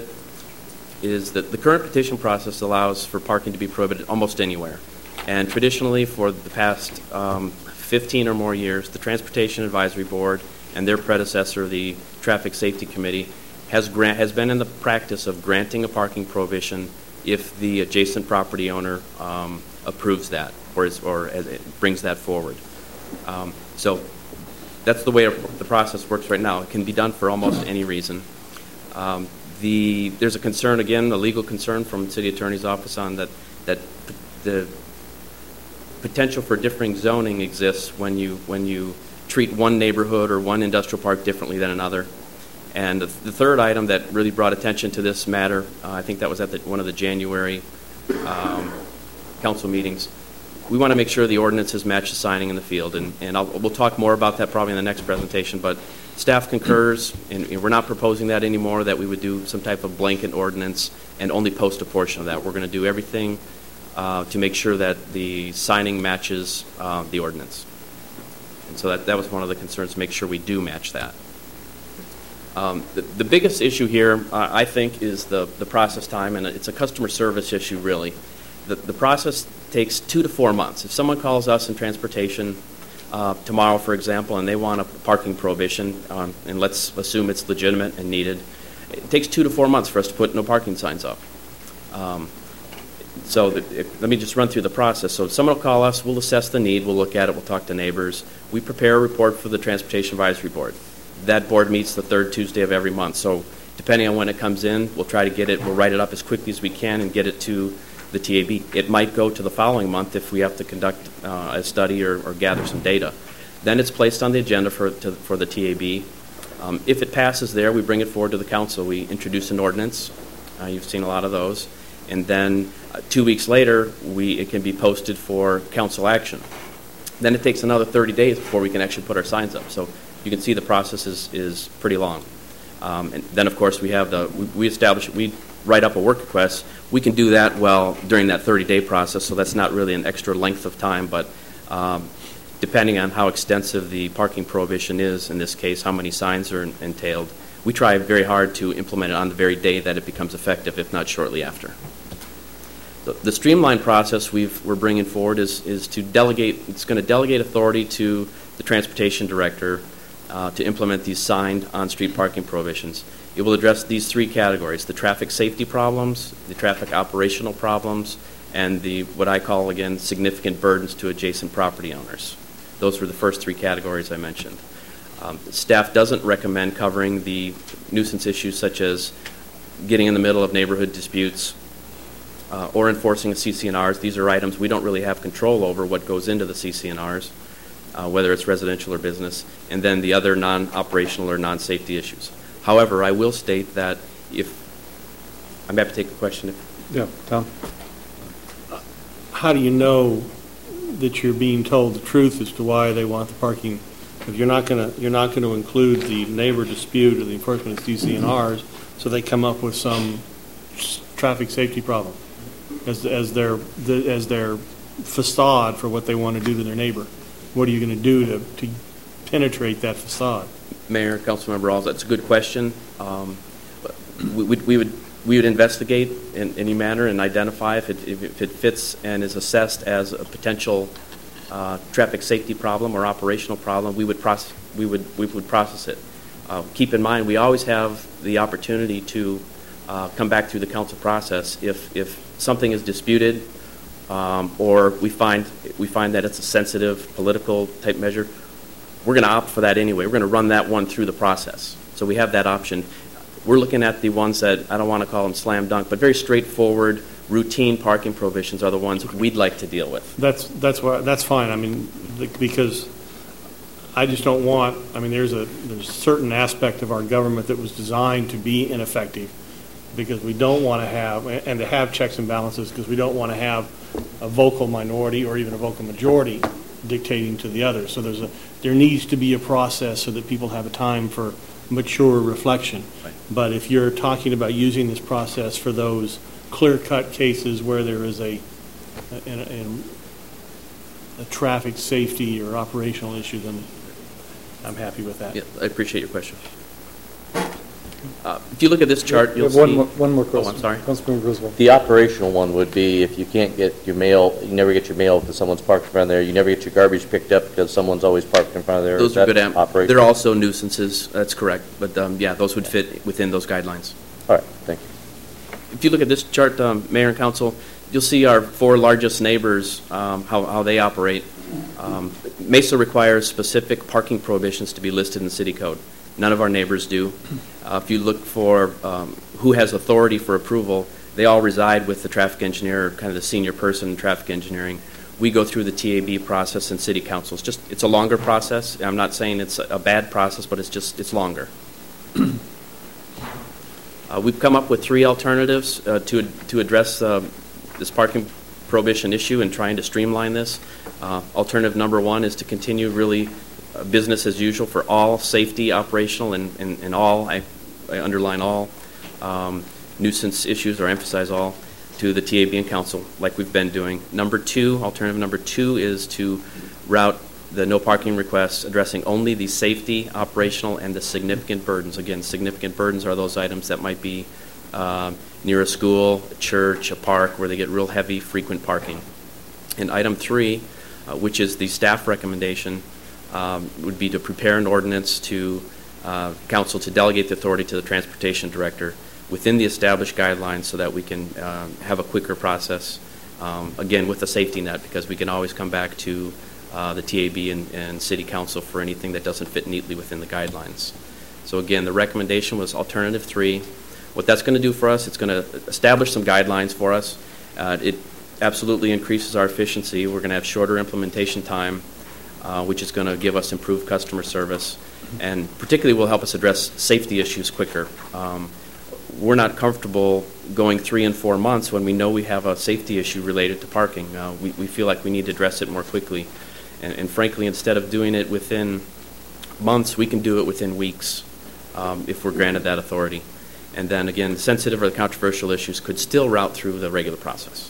is that the current petition process allows for parking to be prohibited almost anywhere. And traditionally, for the past um, fifteen or more years, the Transportation Advisory Board and their predecessor, the Traffic Safety Committee, has, grant, has been in the practice of granting a parking prohibition if the adjacent property owner um, approves that or, is, or as it brings that forward. Um, so that's the way the process works right now. It can be done for almost any reason. Um, the, there's a concern, again, a legal concern from the City Attorney's Office on that, that the potential for differing zoning exists when you, when you treat one neighborhood or one industrial park differently than another. And the, the third item that really brought attention to this matter, uh, I think that was at the, one of the January um, council meetings. We want to make sure the ordinances match the signing in the field, and, and I'll, we'll talk more about that probably in the next presentation, but staff concurs, and, and we're not proposing that anymore, that we would do some type of blanket ordinance and only post a portion of that. We're going to do everything uh, to make sure that the signing matches uh, the ordinance. And so that, that was one of the concerns, to make sure we do match that. Um, the, the biggest issue here, uh, I think, is the, the process time, and it's a customer service issue, really. The, the process takes two to four months. If someone calls us in transportation uh, tomorrow, for example, and they want a parking prohibition, um, and let's assume it's legitimate and needed, it takes two to four months for us to put no parking signs up. Um, so the, it, let me just run through the process. So someone will call us, we'll assess the need, we'll look at it, we'll talk to neighbors. We prepare a report for the Transportation Advisory Board. That board meets the third Tuesday of every month. So depending on when it comes in, we'll try to get it, we'll write it up as quickly as we can and get it to the T A B. It might go to the following month if we have to conduct uh, a study or, or gather some data. Then it's placed on the agenda for, to, for the T A B. Um, if it passes there, we bring it forward to the council. We introduce an ordinance. Uh, you've seen a lot of those. And then uh, two weeks later, we, it can be posted for council action. Then it takes another thirty days before we can actually put our signs up. So you can see the process is, is pretty long. Um, and then, of course, we have the, we, we establish, we write up a work request. We can do that well during that thirty-day process, so that's not really an extra length of time, but um, depending on how extensive the parking prohibition is, in this case, how many signs are entailed, we try very hard to implement it on the very day that it becomes effective, if not shortly after. The, the streamlined process we've, we're bringing forward is, is to delegate, it's going to delegate authority to the transportation director uh, to implement these signed on-street parking prohibitions. It will address these three categories: the traffic safety problems, the traffic operational problems, and the what I call, again, significant burdens to adjacent property owners. Those were the first three categories I mentioned. Um, staff doesn't recommend covering the nuisance issues such as getting in the middle of neighborhood disputes uh, or enforcing C C N Rs. These are items we don't really have control over what goes into the C C N Rs, uh, whether it's residential or business, and then the other non-operational or non-safety issues. However, I will state that if, I'm happy to take a question. If, yeah, Tom? How do you know that you're being told the truth as to why they want the parking If you're not going to, you're not going to include the neighbor dispute or the enforcement of D C N Rs, so they come up with some s- traffic safety problem as, as their, the, as their facade for what they want to do to their neighbor. What are you going to do to, to penetrate that facade? Mayor, Councilmember Rawls, that's a good question. Um, we, we, we would we would investigate in any manner and identify if it, if it fits and is assessed as a potential uh, traffic safety problem or operational problem. We would process we would we would process it. Uh, keep in mind, we always have the opportunity to uh, come back through the council process if if something is disputed um, or we find we find that it's a sensitive political type measure. We're going to opt for that anyway. We're going to run that one through the process. So we have that option. We're looking at the ones that, I don't want to call them slam dunk, but very straightforward, routine parking prohibitions are the ones we'd like to deal with. That's that's why that's fine. I mean, because I just don't want. I mean, there's a there's a certain aspect of our government that was designed to be ineffective, because we don't want to have and to have checks and balances, because we don't want to have a vocal minority or even a vocal majority dictating to the others. So there's a there needs to be a process so that people have a time for mature reflection. Right. But if you're talking about using this process for those clear-cut cases where there is a a, a, a traffic safety or operational issue, then I'm happy with that. Yeah, I appreciate your question. Uh, if you look at this chart, We you'll have one see. more, one more question. Oh, I'm sorry. Councilmember Griswold. The operational one would be if you can't get your mail, you never get your mail because someone's parked in front of there, you never get your garbage picked up because someone's always parked in front of there. Those Is are that good. Am- operational? they're also nuisances. That's correct. But um, yeah, those would fit within those guidelines. All right, thank you. If you look at this chart, um, Mayor and Council, you'll see our four largest neighbors, um, how, how they operate. Um, Mesa requires specific parking prohibitions to be listed in the city code. None of our neighbors do. Uh, if you look for um, who has authority for approval, they all reside with the traffic engineer, kind of the senior person in traffic engineering. We go through the T A B process and city council. It's just, it's a longer process. I'm not saying it's a bad process, but it's just, it's longer. uh, we've come up with three alternatives uh, to, to address uh, this parking prohibition issue and trying to streamline this. Uh, alternative number one is to continue really uh, business as usual for all safety, operational, and, and, and all, I, I underline all, um, nuisance issues, or emphasize all, to the T A B and council, like we've been doing. Number two, alternative number two is to route the no parking requests addressing only the safety, operational, and the significant burdens. Again, significant burdens are those items that might be um, near a school, a church, a park, where they get real heavy, frequent parking. And item three, uh, which is the staff recommendation, um, would be to prepare an ordinance to uh, council to delegate the authority to the transportation director within the established guidelines so that we can uh, have a quicker process, um, again, with a safety net, because we can always come back to uh, the T A B and, and city council for anything that doesn't fit neatly within the guidelines. So again, the recommendation was alternative three. What that's going to do for us, it's going to establish some guidelines for us. Uh, it absolutely increases our efficiency. We're going to have shorter implementation time, uh, which is going to give us improved customer service, and particularly will help us address safety issues quicker. Um, we're not comfortable going three and four months when we know we have a safety issue related to parking. Uh, we, we feel like we need to address it more quickly. And, and frankly, instead of doing it within months, we can do it within weeks um, if we're granted that authority. And then again, sensitive or controversial issues could still route through the regular process.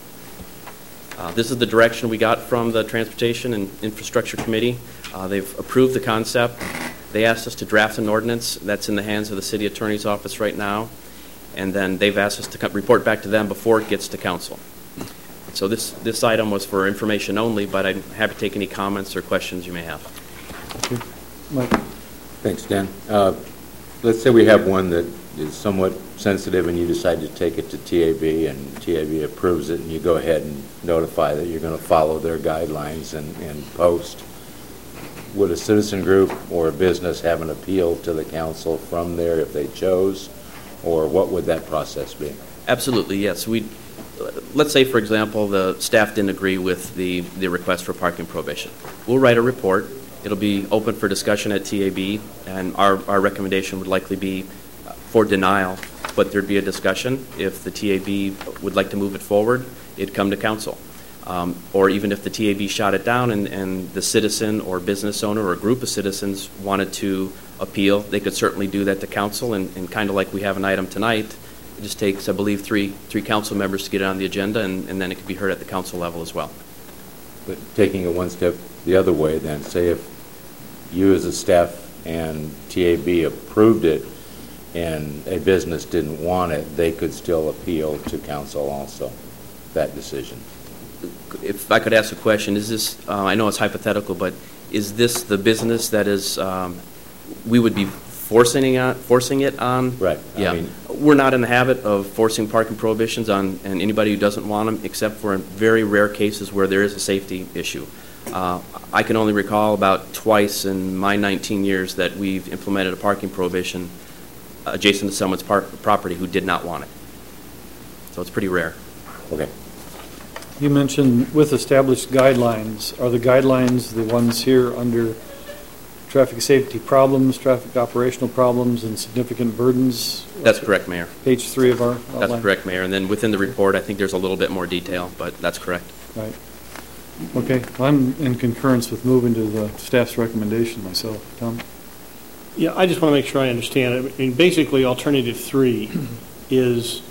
Uh, this is the direction we got from the Transportation and Infrastructure Committee. Uh, they've approved the concept. They asked us to draft an ordinance that's in the hands of the city attorney's office right now, and then they've asked us to co- report back to them before it gets to council. So this, this item was for information only, but I'm happy to take any comments or questions you may have. Okay. Mike. Thanks, Dan. Uh, let's say we have one that is somewhat sensitive and you decide to take it to T A B and T A B approves it, and you go ahead and notify that you're going to follow their guidelines and, and post. Would a citizen group or a business have an appeal to the council from there if they chose, or what would that process be? Absolutely, yes. We, let's say, for example, the staff didn't agree with the, the request for parking prohibition. We'll write a report. It'll be open for discussion at T A B, and our, our recommendation would likely be for denial, but there'd be a discussion. If the T A B would like to move it forward, it'd come to council. Um, Or even if the T A B shot it down and, and the citizen or business owner or a group of citizens wanted to appeal, they could certainly do that to council, and, and kind of like we have an item tonight, it just takes, I believe, three three council members to get it on the agenda, and, and then it could be heard at the council level as well. But taking it one step the other way then, say if you as a staff and T A B approved it and a business didn't want it, they could still appeal to council also, that decision. If I could ask a question, is this, uh, I know it's hypothetical, but is this the business that is, um, we would be forcing, on, forcing it on? Right. Yeah. I mean, we're not in the habit of forcing parking prohibitions on and anybody who doesn't want them, except for in very rare cases where there is a safety issue. Uh, I can only recall about twice in my nineteen years that we've implemented a parking prohibition adjacent to someone's park, property who did not want it. So it's pretty rare. Okay. You mentioned with established guidelines. Are the guidelines the ones here under traffic safety problems, traffic operational problems, and significant burdens? That's correct, Mayor. Page three of our outline? That's correct, Mayor. And then within the report, I think there's a little bit more detail, but that's correct. Right. Okay. I'm in concurrence with moving to the staff's recommendation myself. Tom? Yeah, I just want to make sure I understand it. I mean, basically, alternative three is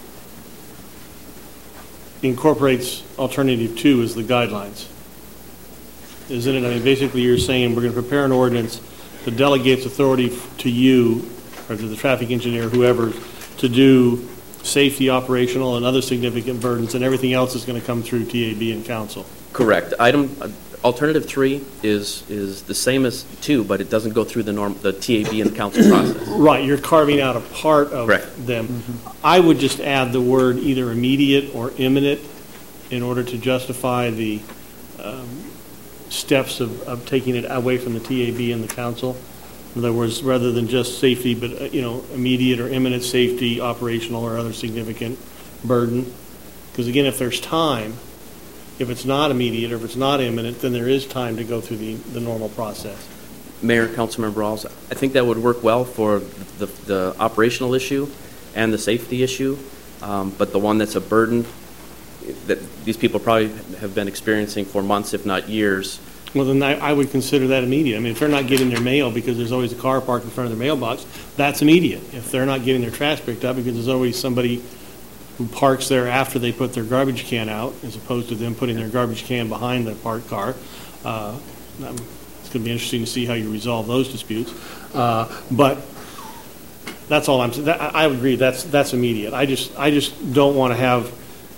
incorporates alternative two as the guidelines. Isn't it? I mean, basically, you're saying we're going to prepare an ordinance that delegates authority to you or to the traffic engineer, whoever, to do safety, operational, and other significant burdens, and everything else is going to come through T A B and council. Correct. Item uh, alternative three is is the same as two, but it doesn't go through the norm the T A B and the council process. Right. You're carving out a part of Correct. them. Mm-hmm. I would just add the word either immediate or imminent in order to justify the um, steps of, of taking it away from the T A B and the council. In other words, rather than just safety, but uh, you know, immediate or imminent safety, operational or other significant burden. Because again, if there's time, if it's not immediate or if it's not imminent, then there is time to go through the, the normal process. Mayor, Councilmember Rawls, I think that would work well for the, the operational issue and the safety issue, um, but the one that's a burden that these people probably have been experiencing for months, if not years. Well, then I, I would consider that immediate. I mean, if they're not getting their mail because there's always a car parked in front of their mailbox, that's immediate. If they're not getting their trash picked up because there's always somebody who parks there after they put their garbage can out, as opposed to them putting their garbage can behind the parked car, uh, it's going to be interesting to see how you resolve those disputes. Uh, but that's all I'm saying. I would agree. That's that's immediate. I just I just don't want to have.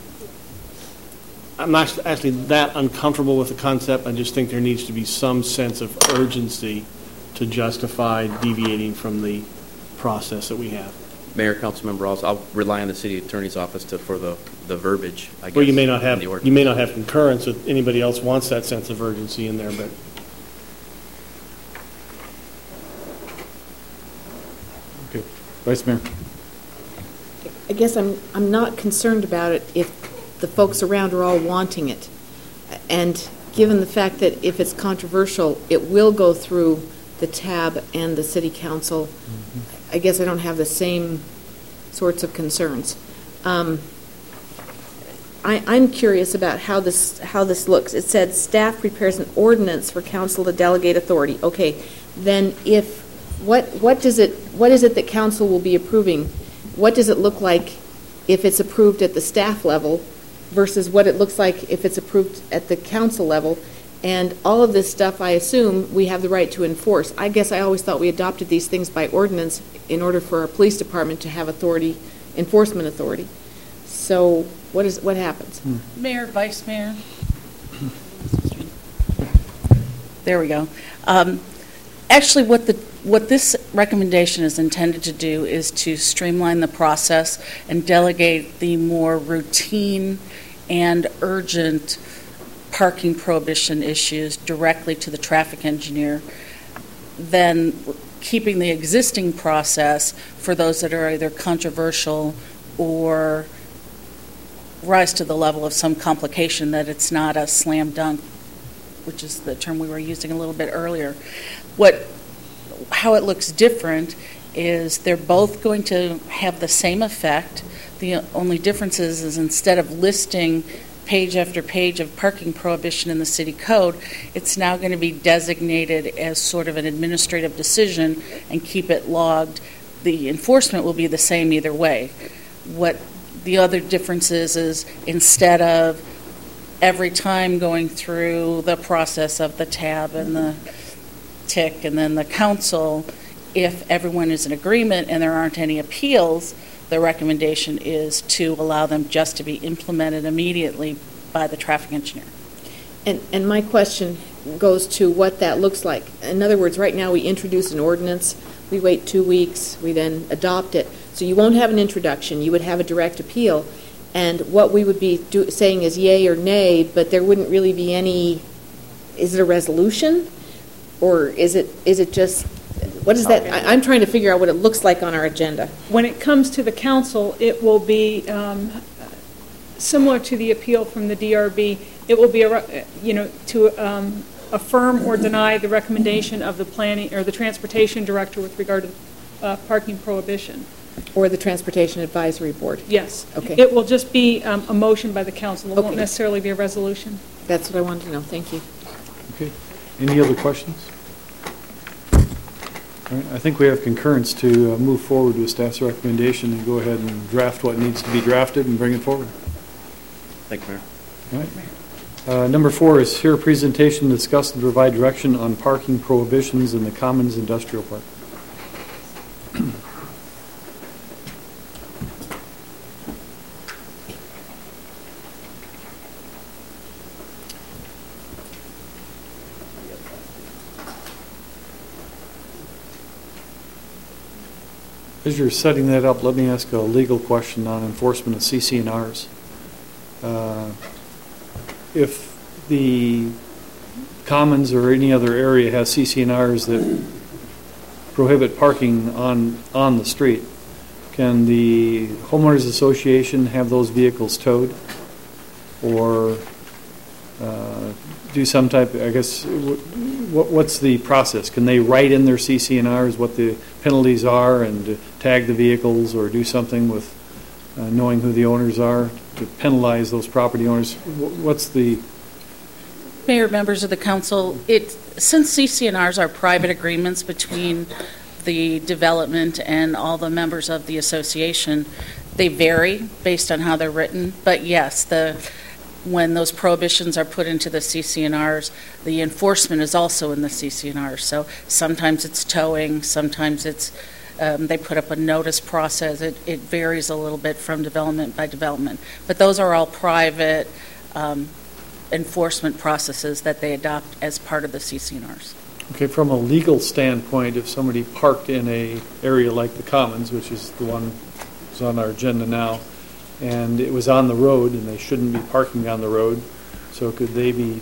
I'm not actually that uncomfortable with the concept. I just think there needs to be some sense of urgency to justify deviating from the process that we have. Mayor, Councilmember Rawls, I'll rely on the city attorney's office to, for the, the verbiage, I guess. Well, you may not have in the ordinance. you may not have concurrence if anybody else wants that sense of urgency in there, but. Okay. Vice Mayor. I guess I'm, I'm not concerned about it if the folks around are all wanting it. And given the fact that if it's controversial, it will go through the T A B and the City Council, mm-hmm. I guess I don't have the same sorts of concerns. Um, I, I'm curious about how this how this looks. It said staff prepares an ordinance for council to delegate authority. Okay, then if what what does it what is it that council will be approving? What does it look like if it's approved at the staff level versus what it looks like if it's approved at the council level? And all of this stuff, I assume, we have the right to enforce. I guess I always thought we adopted these things by ordinance in order for our police department to have authority, enforcement authority. So what is what happens? Hmm. Mayor, Vice Mayor. There we go. Um, actually, what the what this recommendation is intended to do is to streamline the process and delegate the more routine and urgent parking prohibition issues directly to the traffic engineer, then keeping the existing process for those that are either controversial or rise to the level of some complication, that it's not a slam dunk, which is the term we were using a little bit earlier. What, how it looks different is they're both going to have the same effect. The only difference is, is instead of listing page after page of parking prohibition in the city code. It's now going to be designated as sort of an administrative decision and keep it logged. The enforcement will be the same either way. What the other difference is, is instead of every time going through the process of the tab and the tick and then the council, if everyone is in agreement and there aren't any appeals, the recommendation is to allow them just to be implemented immediately by the traffic engineer. And, and my question goes to what that looks like. In other words, right now we introduce an ordinance, we wait two weeks, we then adopt it. So you won't have an introduction, you would have a direct appeal. And what we would be do, saying is yay or nay, but there wouldn't really be any, is it a resolution? Or is it is it just, what is that? I, I'm trying to figure out what it looks like on our agenda. When it comes to the council, it will be um, similar to the appeal from the D R B. It will be, a, you know, to um, affirm or deny the recommendation of the planning or the transportation director with regard to uh, parking prohibition. Or the Transportation Advisory Board? Yes. Okay. It will just be um, a motion by the council. It Okay. won't necessarily be a resolution. That's what I wanted to know. Thank you. Okay. Any other questions? All right. I think we have concurrence to uh, move forward with staff's recommendation and go ahead and draft what needs to be drafted and bring it forward. Thank you, Mayor. All right. Uh, number four is hear a presentation, discuss and provide direction on parking prohibitions in the Commons Industrial Park. As you're setting that up, let me ask a legal question on enforcement of C C N Rs. Uh, if the Commons or any other area has C C N Rs that prohibit parking on, on the street, can the homeowners association have those vehicles towed? Or uh, do some type, I guess, what, what's the process? Can they write in their C C N Rs what the penalties are and tag the vehicles or do something with uh, knowing who the owners are to penalize those property owners? What's the... Mayor, members of the council, it, since C C N Rs are private agreements between the development and all the members of the association, they vary based on how they're written. But yes, the when those prohibitions are put into the C C N Rs, the enforcement is also in the C C N Rs. So sometimes it's towing, sometimes it's um, they put up a notice process. It, it varies a little bit from development by development. But those are all private um, enforcement processes that they adopt as part of the C C N Rs. Okay, from a legal standpoint, if somebody parked in a area like the Commons, which is the one that's on our agenda now, and it was on the road, and they shouldn't be parking on the road, so could they be,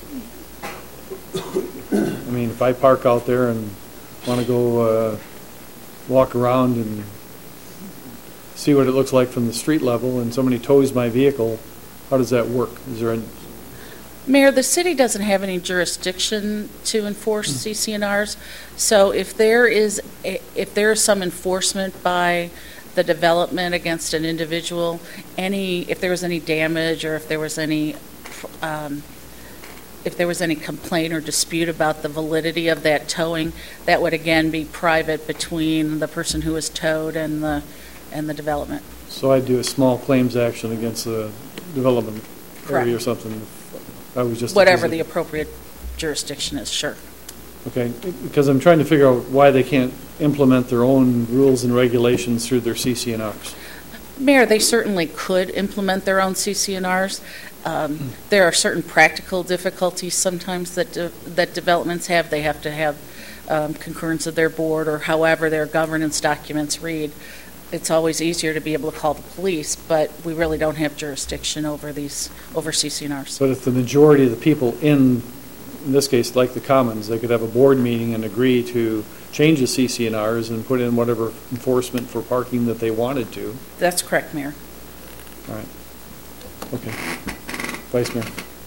I mean, if I park out there and want to go uh, walk around and see what it looks like from the street level, and somebody tows my vehicle, how does that work? Is there a... Mayor, the city doesn't have any jurisdiction to enforce C C N Rs, so if there is a, if there is some enforcement by the development against an individual, any if there was any damage or if there was any um, if there was any complaint or dispute about the validity of that towing, that would again be private between the person who was towed and the and the development. So I'd do a small claims action against the development Correct. area or something. I was just Whatever the appropriate jurisdiction is, sure. Okay, because I'm trying to figure out why they can't implement their own rules and regulations through their C C N Rs. Mayor, they certainly could implement their own C C N Rs. Um, mm. There are certain practical difficulties sometimes that de- that developments have. They have to have um, concurrence of their board or however their governance documents read. It's always easier to be able to call the police, but we really don't have jurisdiction over these over C C N Rs. But if the majority of the people in, in this case, like the Commons, they could have a board meeting and agree to change the C C N Rs and put in whatever enforcement for parking that they wanted to. That's correct, Mayor. All right. Okay. Vice Mayor.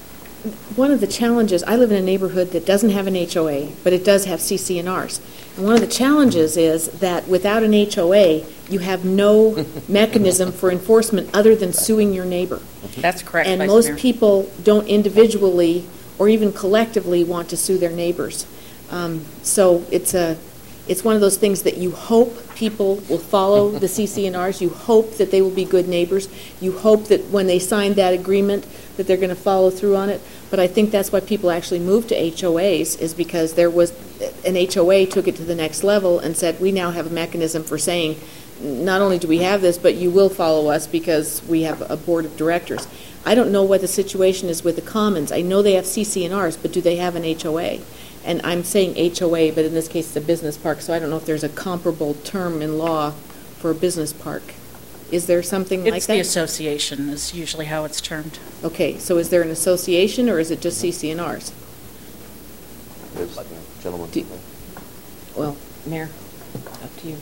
one of the challenges, I live in a neighborhood that doesn't have an H O A, but it does have C C N Rs. And one of the challenges is that without an H O A, you have no mechanism for enforcement other than suing your neighbor. That's correct, And Vice most Mayor. people don't individually or even collectively want to sue their neighbors. Um, So it's a, it's one of those things that you hope people will follow the C C N Rs. You hope that they will be good neighbors. You hope that when they sign that agreement, that they're going to follow through on it. But I think that's why people actually moved to H O As, is because there was, an H O A took it to the next level and said, we now have a mechanism for saying, not only do we have this, but you will follow us because we have a board of directors. I don't know what the situation is with the Commons. I know they have C C N Rs, but do they have an H O A? And I'm saying H O A, but in this case it's a business park, so I don't know if there's a comparable term in law for a business park. Is there something like It's that? the association is usually how it's termed. Okay, so is there an association, or is it just C C N Rs? There's a gentleman. Do- Well, Mayor, up to you.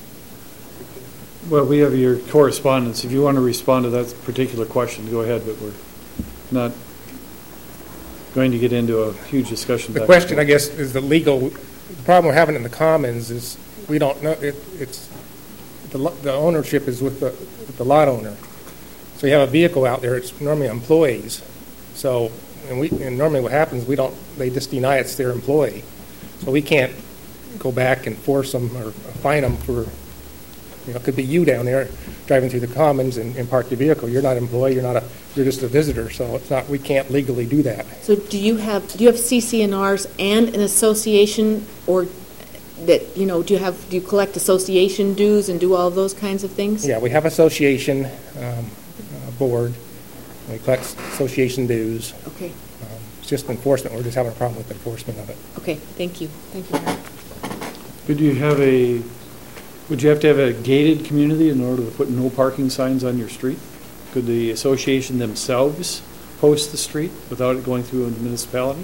Well, we have your correspondence. If you want to respond to that particular question, go ahead, but we're not going to get into a huge discussion. The back question, and I guess, is the legal, the problem we're having in the Commons is we don't know, it, it's, the, lo- the ownership is with the, with the lot owner. So you have a vehicle out there, it's normally employees. So, and we, and normally what happens, we don't, they just deny it's their employee. So we can't go back and force them or fine them for, you know, it could be you down there driving through the Commons and, and park your vehicle. You're not an employee, you're not a, you're just a visitor, so it's not, we can't legally do that. So do you have, do you have C C N Rs and an association, or that, you know, do you have, do you collect association dues and do all of those kinds of things? Yeah, we have association um, uh, board, we collect association dues. Okay. Um, It's just enforcement, we're just having a problem with enforcement of it. Okay, thank you. Thank you, Mayor. Could you have a, would you have to have a gated community in order to put no parking signs on your street? Could the association themselves post the street without it going through a municipality?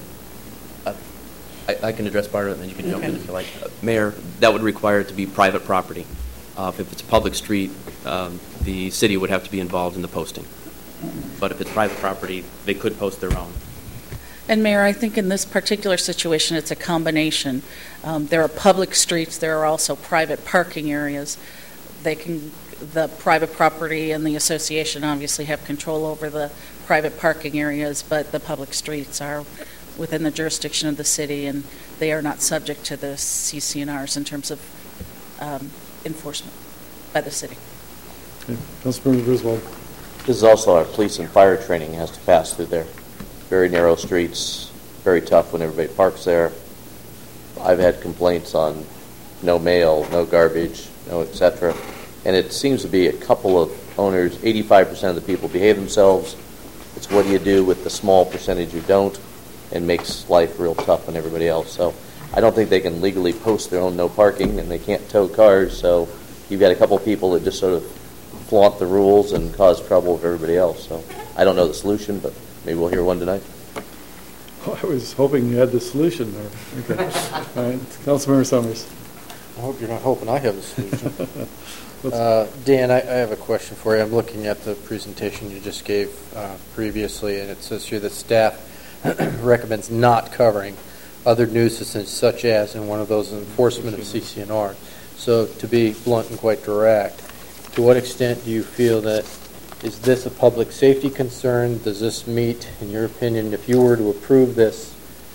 I, I can address part of it, and then you can jump in Okay. if you like. Uh, Mayor, that would require it to be private property. Uh, If it's a public street, um, the city would have to be involved in the posting. But if it's private property, they could post their own. And Mayor, I think in this particular situation, it's a combination. Um, There are public streets, there are also private parking areas. They can, the private property and the association obviously have control over the private parking areas, but the public streets are within the jurisdiction of the city, and they are not subject to the C C N Rs in terms of um, enforcement by the city. Okay. Councilmember Griswold. This is also our police and fire training has to pass through there. Very narrow streets, very tough when everybody parks there. I've had complaints on no mail, no garbage, no et cetera. And it seems to be a couple of owners, eighty-five percent of the people behave themselves. It's what do you do with the small percentage who don't, and makes life real tough on everybody else. So I don't think they can legally post their own no parking, and they can't tow cars. So you've got a couple of people that just sort of flaunt the rules and cause trouble with everybody else. So I don't know the solution, but maybe we'll hear one tonight. Oh, I was hoping you had the solution there. Okay. All right. Councilmember Summers. I hope you're not hoping I have the solution. uh, Dan, I, I have a question for you. I'm looking at the presentation you just gave uh, previously, and it says here that staff recommends not covering other nuisances such as, and one of those is enforcement of C C N R. So to be blunt and quite direct, to what extent do you feel that, is this a public safety concern? Does this meet, in your opinion, if you were to approve this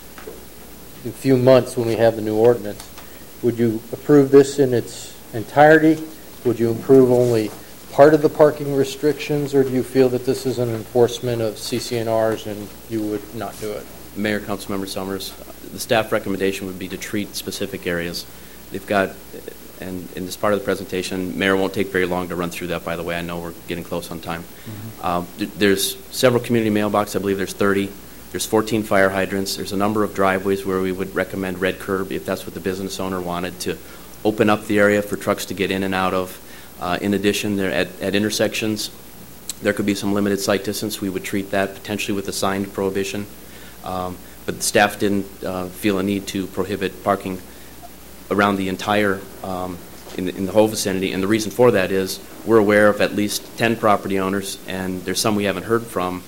in a few months when we have the new ordinance, would you approve this in its entirety? Would you approve only part of the parking restrictions, or do you feel that this is an enforcement of C C N Rs and you would not do it? Mayor, Councilmember Summers, the staff recommendation would be to treat specific areas. They've got, and in this part of the presentation, Mayor won't take very long to run through that, by the way. I know we're getting close on time. Mm-hmm. um, th- there's several community mailboxes. I believe there's thirty. There's fourteen fire hydrants. There's a number of driveways where we would recommend red curb if that's what the business owner wanted, to open up the area for trucks to get in and out of. Uh, in addition, there at, at intersections, there could be some limited sight distance. We would treat that potentially with a signed prohibition. Um, but the staff didn't uh, feel a need to prohibit parking around the entire, um, in, the, in the whole vicinity. And the reason for that is we're aware of at least ten property owners, and there's some we haven't heard from,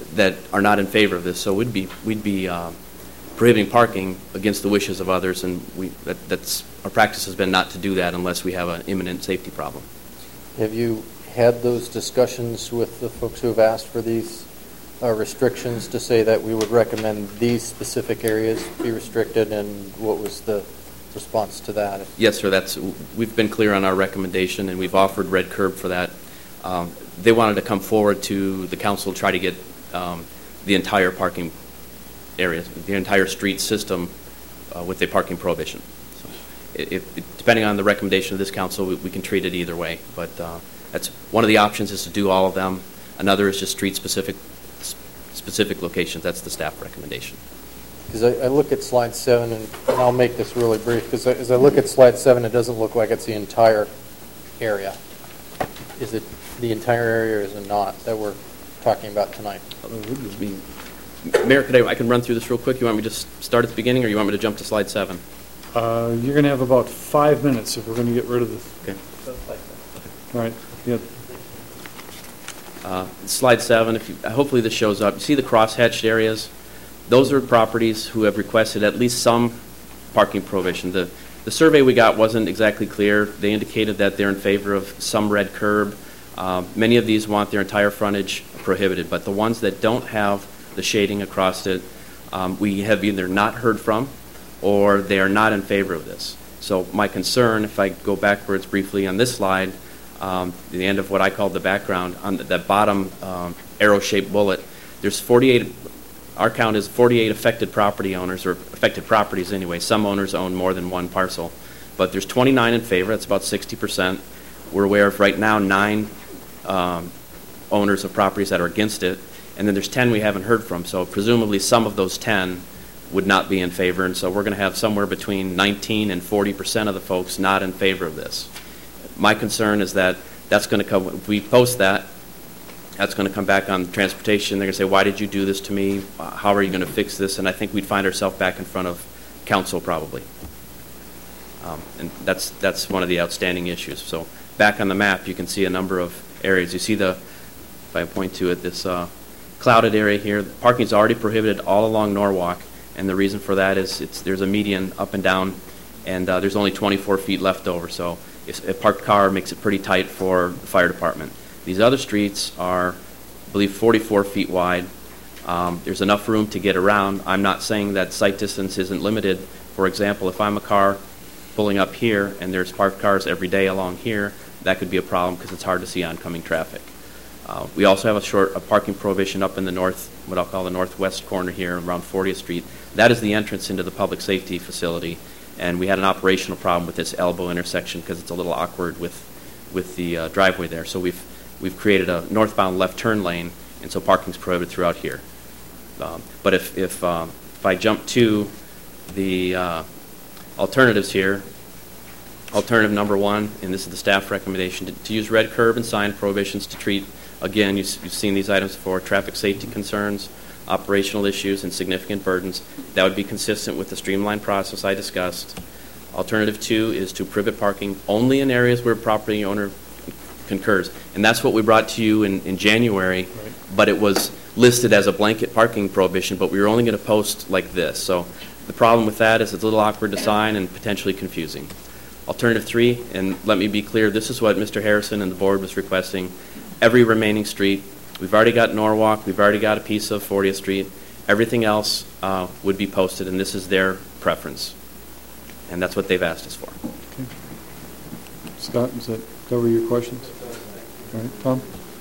that are not in favor of this. So we'd be we'd be uh, prohibiting parking against the wishes of others, and we that, that's our practice has been not to do that unless we have an imminent safety problem. Have you had those discussions with the folks who have asked for these uh, restrictions to say that we would recommend these specific areas be restricted, and what was the response to that? Yes, sir. That's we've been clear on our recommendation, and we've offered red curb for that. Um, they wanted to come forward to the council to try to get um, the entire parking area, the entire street system uh, with a parking prohibition. So if, if, depending on the recommendation of this council, we, we can treat it either way. But uh, that's one of the options is to do all of them. Another is just street-specific specific locations. That's the staff recommendation. Because I, I look at slide seven, and, and I'll make this really brief, because as I look at slide seven, it doesn't look like it's the entire area. Is it the entire area, or is it not, that we're talking about tonight? Mayor, could I, I can run through this real quick. You want me to just start at the beginning, or you want me to jump to slide seven? Uh, you're going to have about five minutes if we're going to get rid of this. Okay. All right. Yeah. Uh, slide seven. If you, hopefully this shows up. You see the cross-hatched areas? Those are properties who have requested at least some parking prohibition. The the survey we got wasn't exactly clear. They indicated that they're in favor of some red curb. Um, many of these want their entire frontage prohibited, but the ones that don't have the shading across it, um, we have either not heard from or they are not in favor of this. So my concern, if I go backwards briefly on this slide, um, the end of what I call the background, on the, that bottom um, arrow-shaped bullet, there's forty-eight, our count is forty-eight affected property owners, or affected properties anyway. Some owners own more than one parcel. But there's twenty-nine in favor, that's about sixty percent. We're aware of right now nine um, owners of properties that are against it, and then there's ten we haven't heard from. So presumably some of those ten would not be in favor, and so we're going to have somewhere between nineteen and forty percent of the folks not in favor of this. My concern is that that's going to come, if we post that, that's going to come back on transportation. They're going to say, why did you do this to me? Uh, how are you going to fix this? And I think we'd find ourselves back in front of council probably. Um, and that's that's one of the outstanding issues. So back on the map, you can see a number of areas. You see the, if I point to it, this uh, clouded area here. Parking is already prohibited all along Norwalk, and the reason for that is it's there's a median up and down, and uh, there's only twenty-four feet left over. So if a parked car makes it pretty tight for the fire department. These other streets are, I believe, forty-four feet wide. Um, there's enough room to get around. I'm not saying that sight distance isn't limited. For example, if I'm a car pulling up here and there's parked cars every day along here, that could be a problem because it's hard to see oncoming traffic. Uh, we also have a short a parking prohibition up in the north, what I'll call the northwest corner here around fortieth street. That is the entrance into the public safety facility, and we had an operational problem with this elbow intersection because it's a little awkward with with the uh, driveway there. So we've we've created a northbound left turn lane, and so parking's prohibited throughout here. Um, but if if, um, if I jump to the uh, alternatives here, alternative number one, and this is the staff recommendation, to, to use red curb and sign prohibitions to treat, again, you've, you've seen these items for traffic safety concerns, operational issues, and significant burdens. That would be consistent with the streamlined process I discussed. Alternative two is to prohibit parking only in areas where property owner concurs. And that's what we brought to you in, in January, right. But it was listed as a blanket parking prohibition, but we were only going to post like this. So the problem with that is it's a little awkward to sign and potentially confusing. Alternative three, and let me be clear, this is what Mister Harrison and the board was requesting. Every remaining street, we've already got Norwalk, we've already got a piece of fortieth street. Everything else uh, would be posted, and this is their preference. And that's what they've asked us for. Okay. Scott, does that cover your questions? All right, Tom?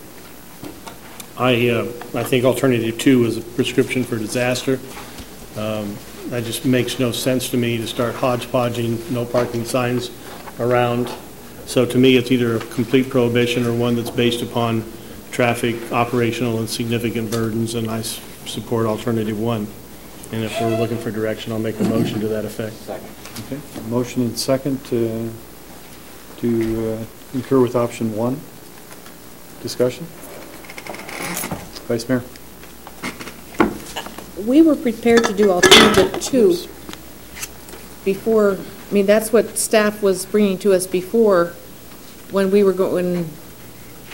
I, uh, I think alternative two is a prescription for disaster. Um, that just makes no sense to me to start hodgepodging no parking signs around. So to me, it's either a complete prohibition or one that's based upon traffic, operational, and significant burdens, and I s- support alternative one. And if we're looking for direction, I'll make a motion to that effect. Second. Okay, motion and second to, to uh, concur with option one. Discussion? Vice Mayor? We were prepared to do alternative two before, I mean, that's what staff was bringing to us before when we were going,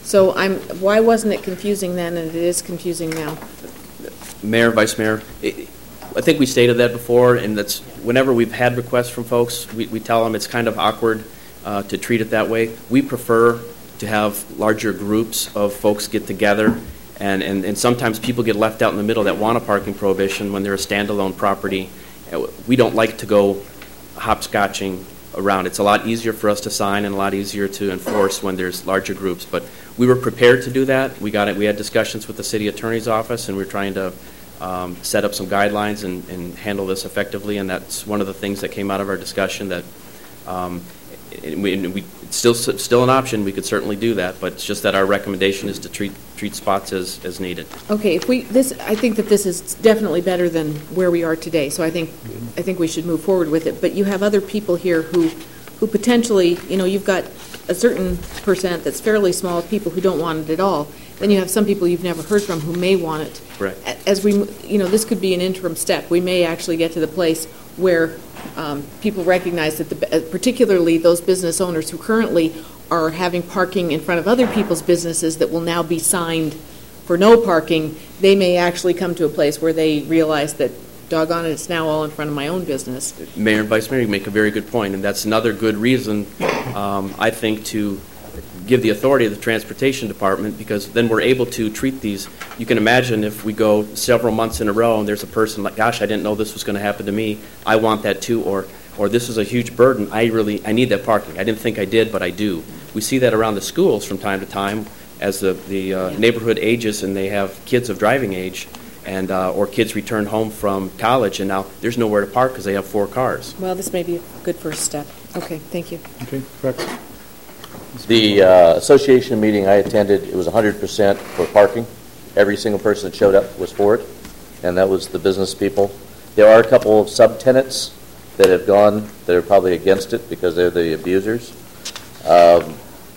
So I'm, why wasn't it confusing then, and it is confusing now? Mayor, Vice Mayor, it- I think we stated that before, and that's, whenever we've had requests from folks, we, we tell them it's kind of awkward uh, to treat it that way. We prefer to have larger groups of folks get together, and, and, and sometimes people get left out in the middle that want a parking prohibition when they're a standalone property. We don't like to go hopscotching around. It's a lot easier for us to sign and a lot easier to enforce when there's larger groups. But we were prepared to do that. We got it. We had discussions with the city attorney's office, and we we're trying to um, set up some guidelines and, and handle this effectively. And that's one of the things that came out of our discussion. That um, it, we, we, it's still still an option. We could certainly do that, but it's just that our recommendation is to treat treat spots as as needed. Okay, if we, this, I think that this is definitely better than where we are today, so I think, I think we should move forward with it. But you have other people here who, who potentially, you know, you've got a certain percent that's fairly small of people who don't want it at all. Then you have some people you've never heard from who may want it. Right. As we, you know, this could be an interim step. We may actually get to the place where um, people recognize that, the, particularly those business owners who currently are having parking in front of other people's businesses that will now be signed for no parking, they may actually come to a place where they realize that, doggone it, it's now all in front of my own business. Mayor and Vice Mayor, you make a very good point, and that's another good reason, um, I think, to give the authority of the Transportation Department, because then we're able to treat these. You can imagine if we go several months in a row and there's a person like, gosh, I didn't know this was going to happen to me. I want that too, or or this is a huge burden. I really, I need that parking. I didn't think I did, but I do. We see that around the schools from time to time as the, the uh, neighborhood ages and they have kids of driving age, and uh, or kids return home from college and now there's nowhere to park because they have four cars. Well, this may be a good first step. Okay, thank you. Okay, correct. The uh, association meeting I attended, it was one hundred percent for parking. Every single person that showed up was for it, and that was the business people. There are a couple of subtenants that have gone that are probably against it because they're the abusers. Um,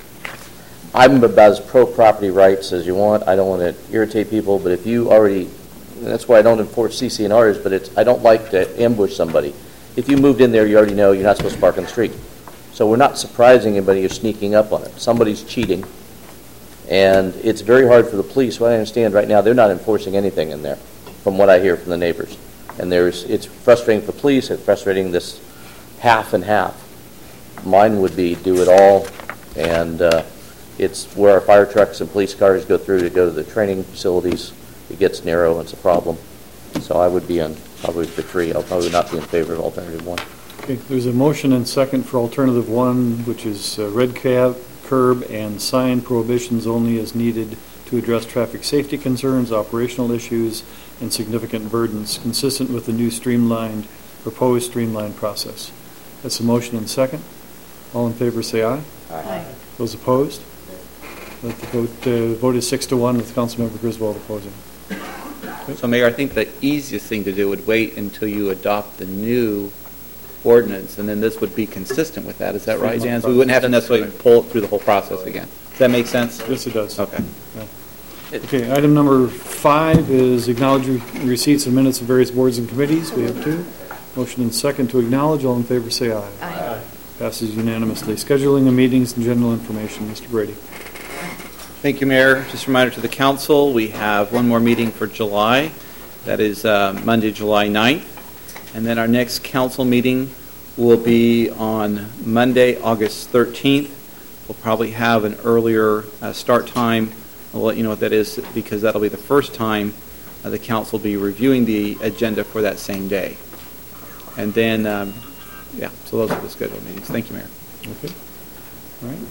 I'm about as pro-property rights as you want. I don't want to irritate people, but if you already, that's why I don't enforce C C N Rs, but it's, I don't like to ambush somebody. If you moved in there, you already know you're not supposed to park on the street. So we're not surprising anybody who's sneaking up on it. Somebody's cheating, and it's very hard for the police. What I understand right now, they're not enforcing anything in there, from what I hear from the neighbors. And there's, it's frustrating for police. It's frustrating this half and half. Mine would be do it all, and uh, it's where our fire trucks and police cars go through to go to the training facilities. It gets narrow, and it's a problem. So I would be on probably for three. I'll probably not be in favor of alternative one. Okay, there's a motion and second for alternative one, which is uh, red cab, curb, and sign prohibitions only as needed to address traffic safety concerns, operational issues, and significant burdens, consistent with the new streamlined, proposed streamlined process. That's a motion and second. All in favor say aye. Aye. Those opposed? Let the vote, uh, vote is six to one with Councilmember Griswold opposing. So, Mayor, I think the easiest thing to do would wait until you adopt the new ordinance, and then this would be consistent with that. Is that right, Dan? So we wouldn't have to necessarily pull it through the whole process again. Does that make sense? Yes, it does. Okay. Yeah. Okay, item number five is acknowledge receipts and minutes of various boards and committees. We have two. Motion and second to acknowledge. All in favor say aye. Aye. Passes unanimously. Scheduling of meetings and general information. Mister Brady. Thank you, Mayor. Just a reminder to the council, we have one more meeting for July. That is uh, Monday, July ninth. And then our next council meeting will be on Monday, August thirteenth. We'll probably have an earlier uh, start time. I'll let you know what that is because that'll be the first time uh, the council will be reviewing the agenda for that same day. And then, um, yeah, so those are the scheduled meetings. Thank you, Mayor. Okay. All right.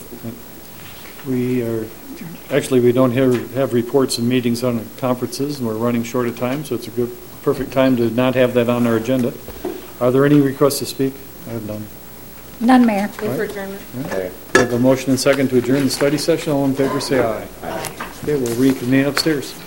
We are, actually, we don't have, have reports and meetings on conferences, and we're running short of time, so it's a good, perfect time to not have that on our agenda. Are there any requests to speak? I have none. None, Mayor. Move for adjournment. Right. We have a motion and second to adjourn the study session. All in favor say aye. Aye. Okay, we'll reconvene upstairs.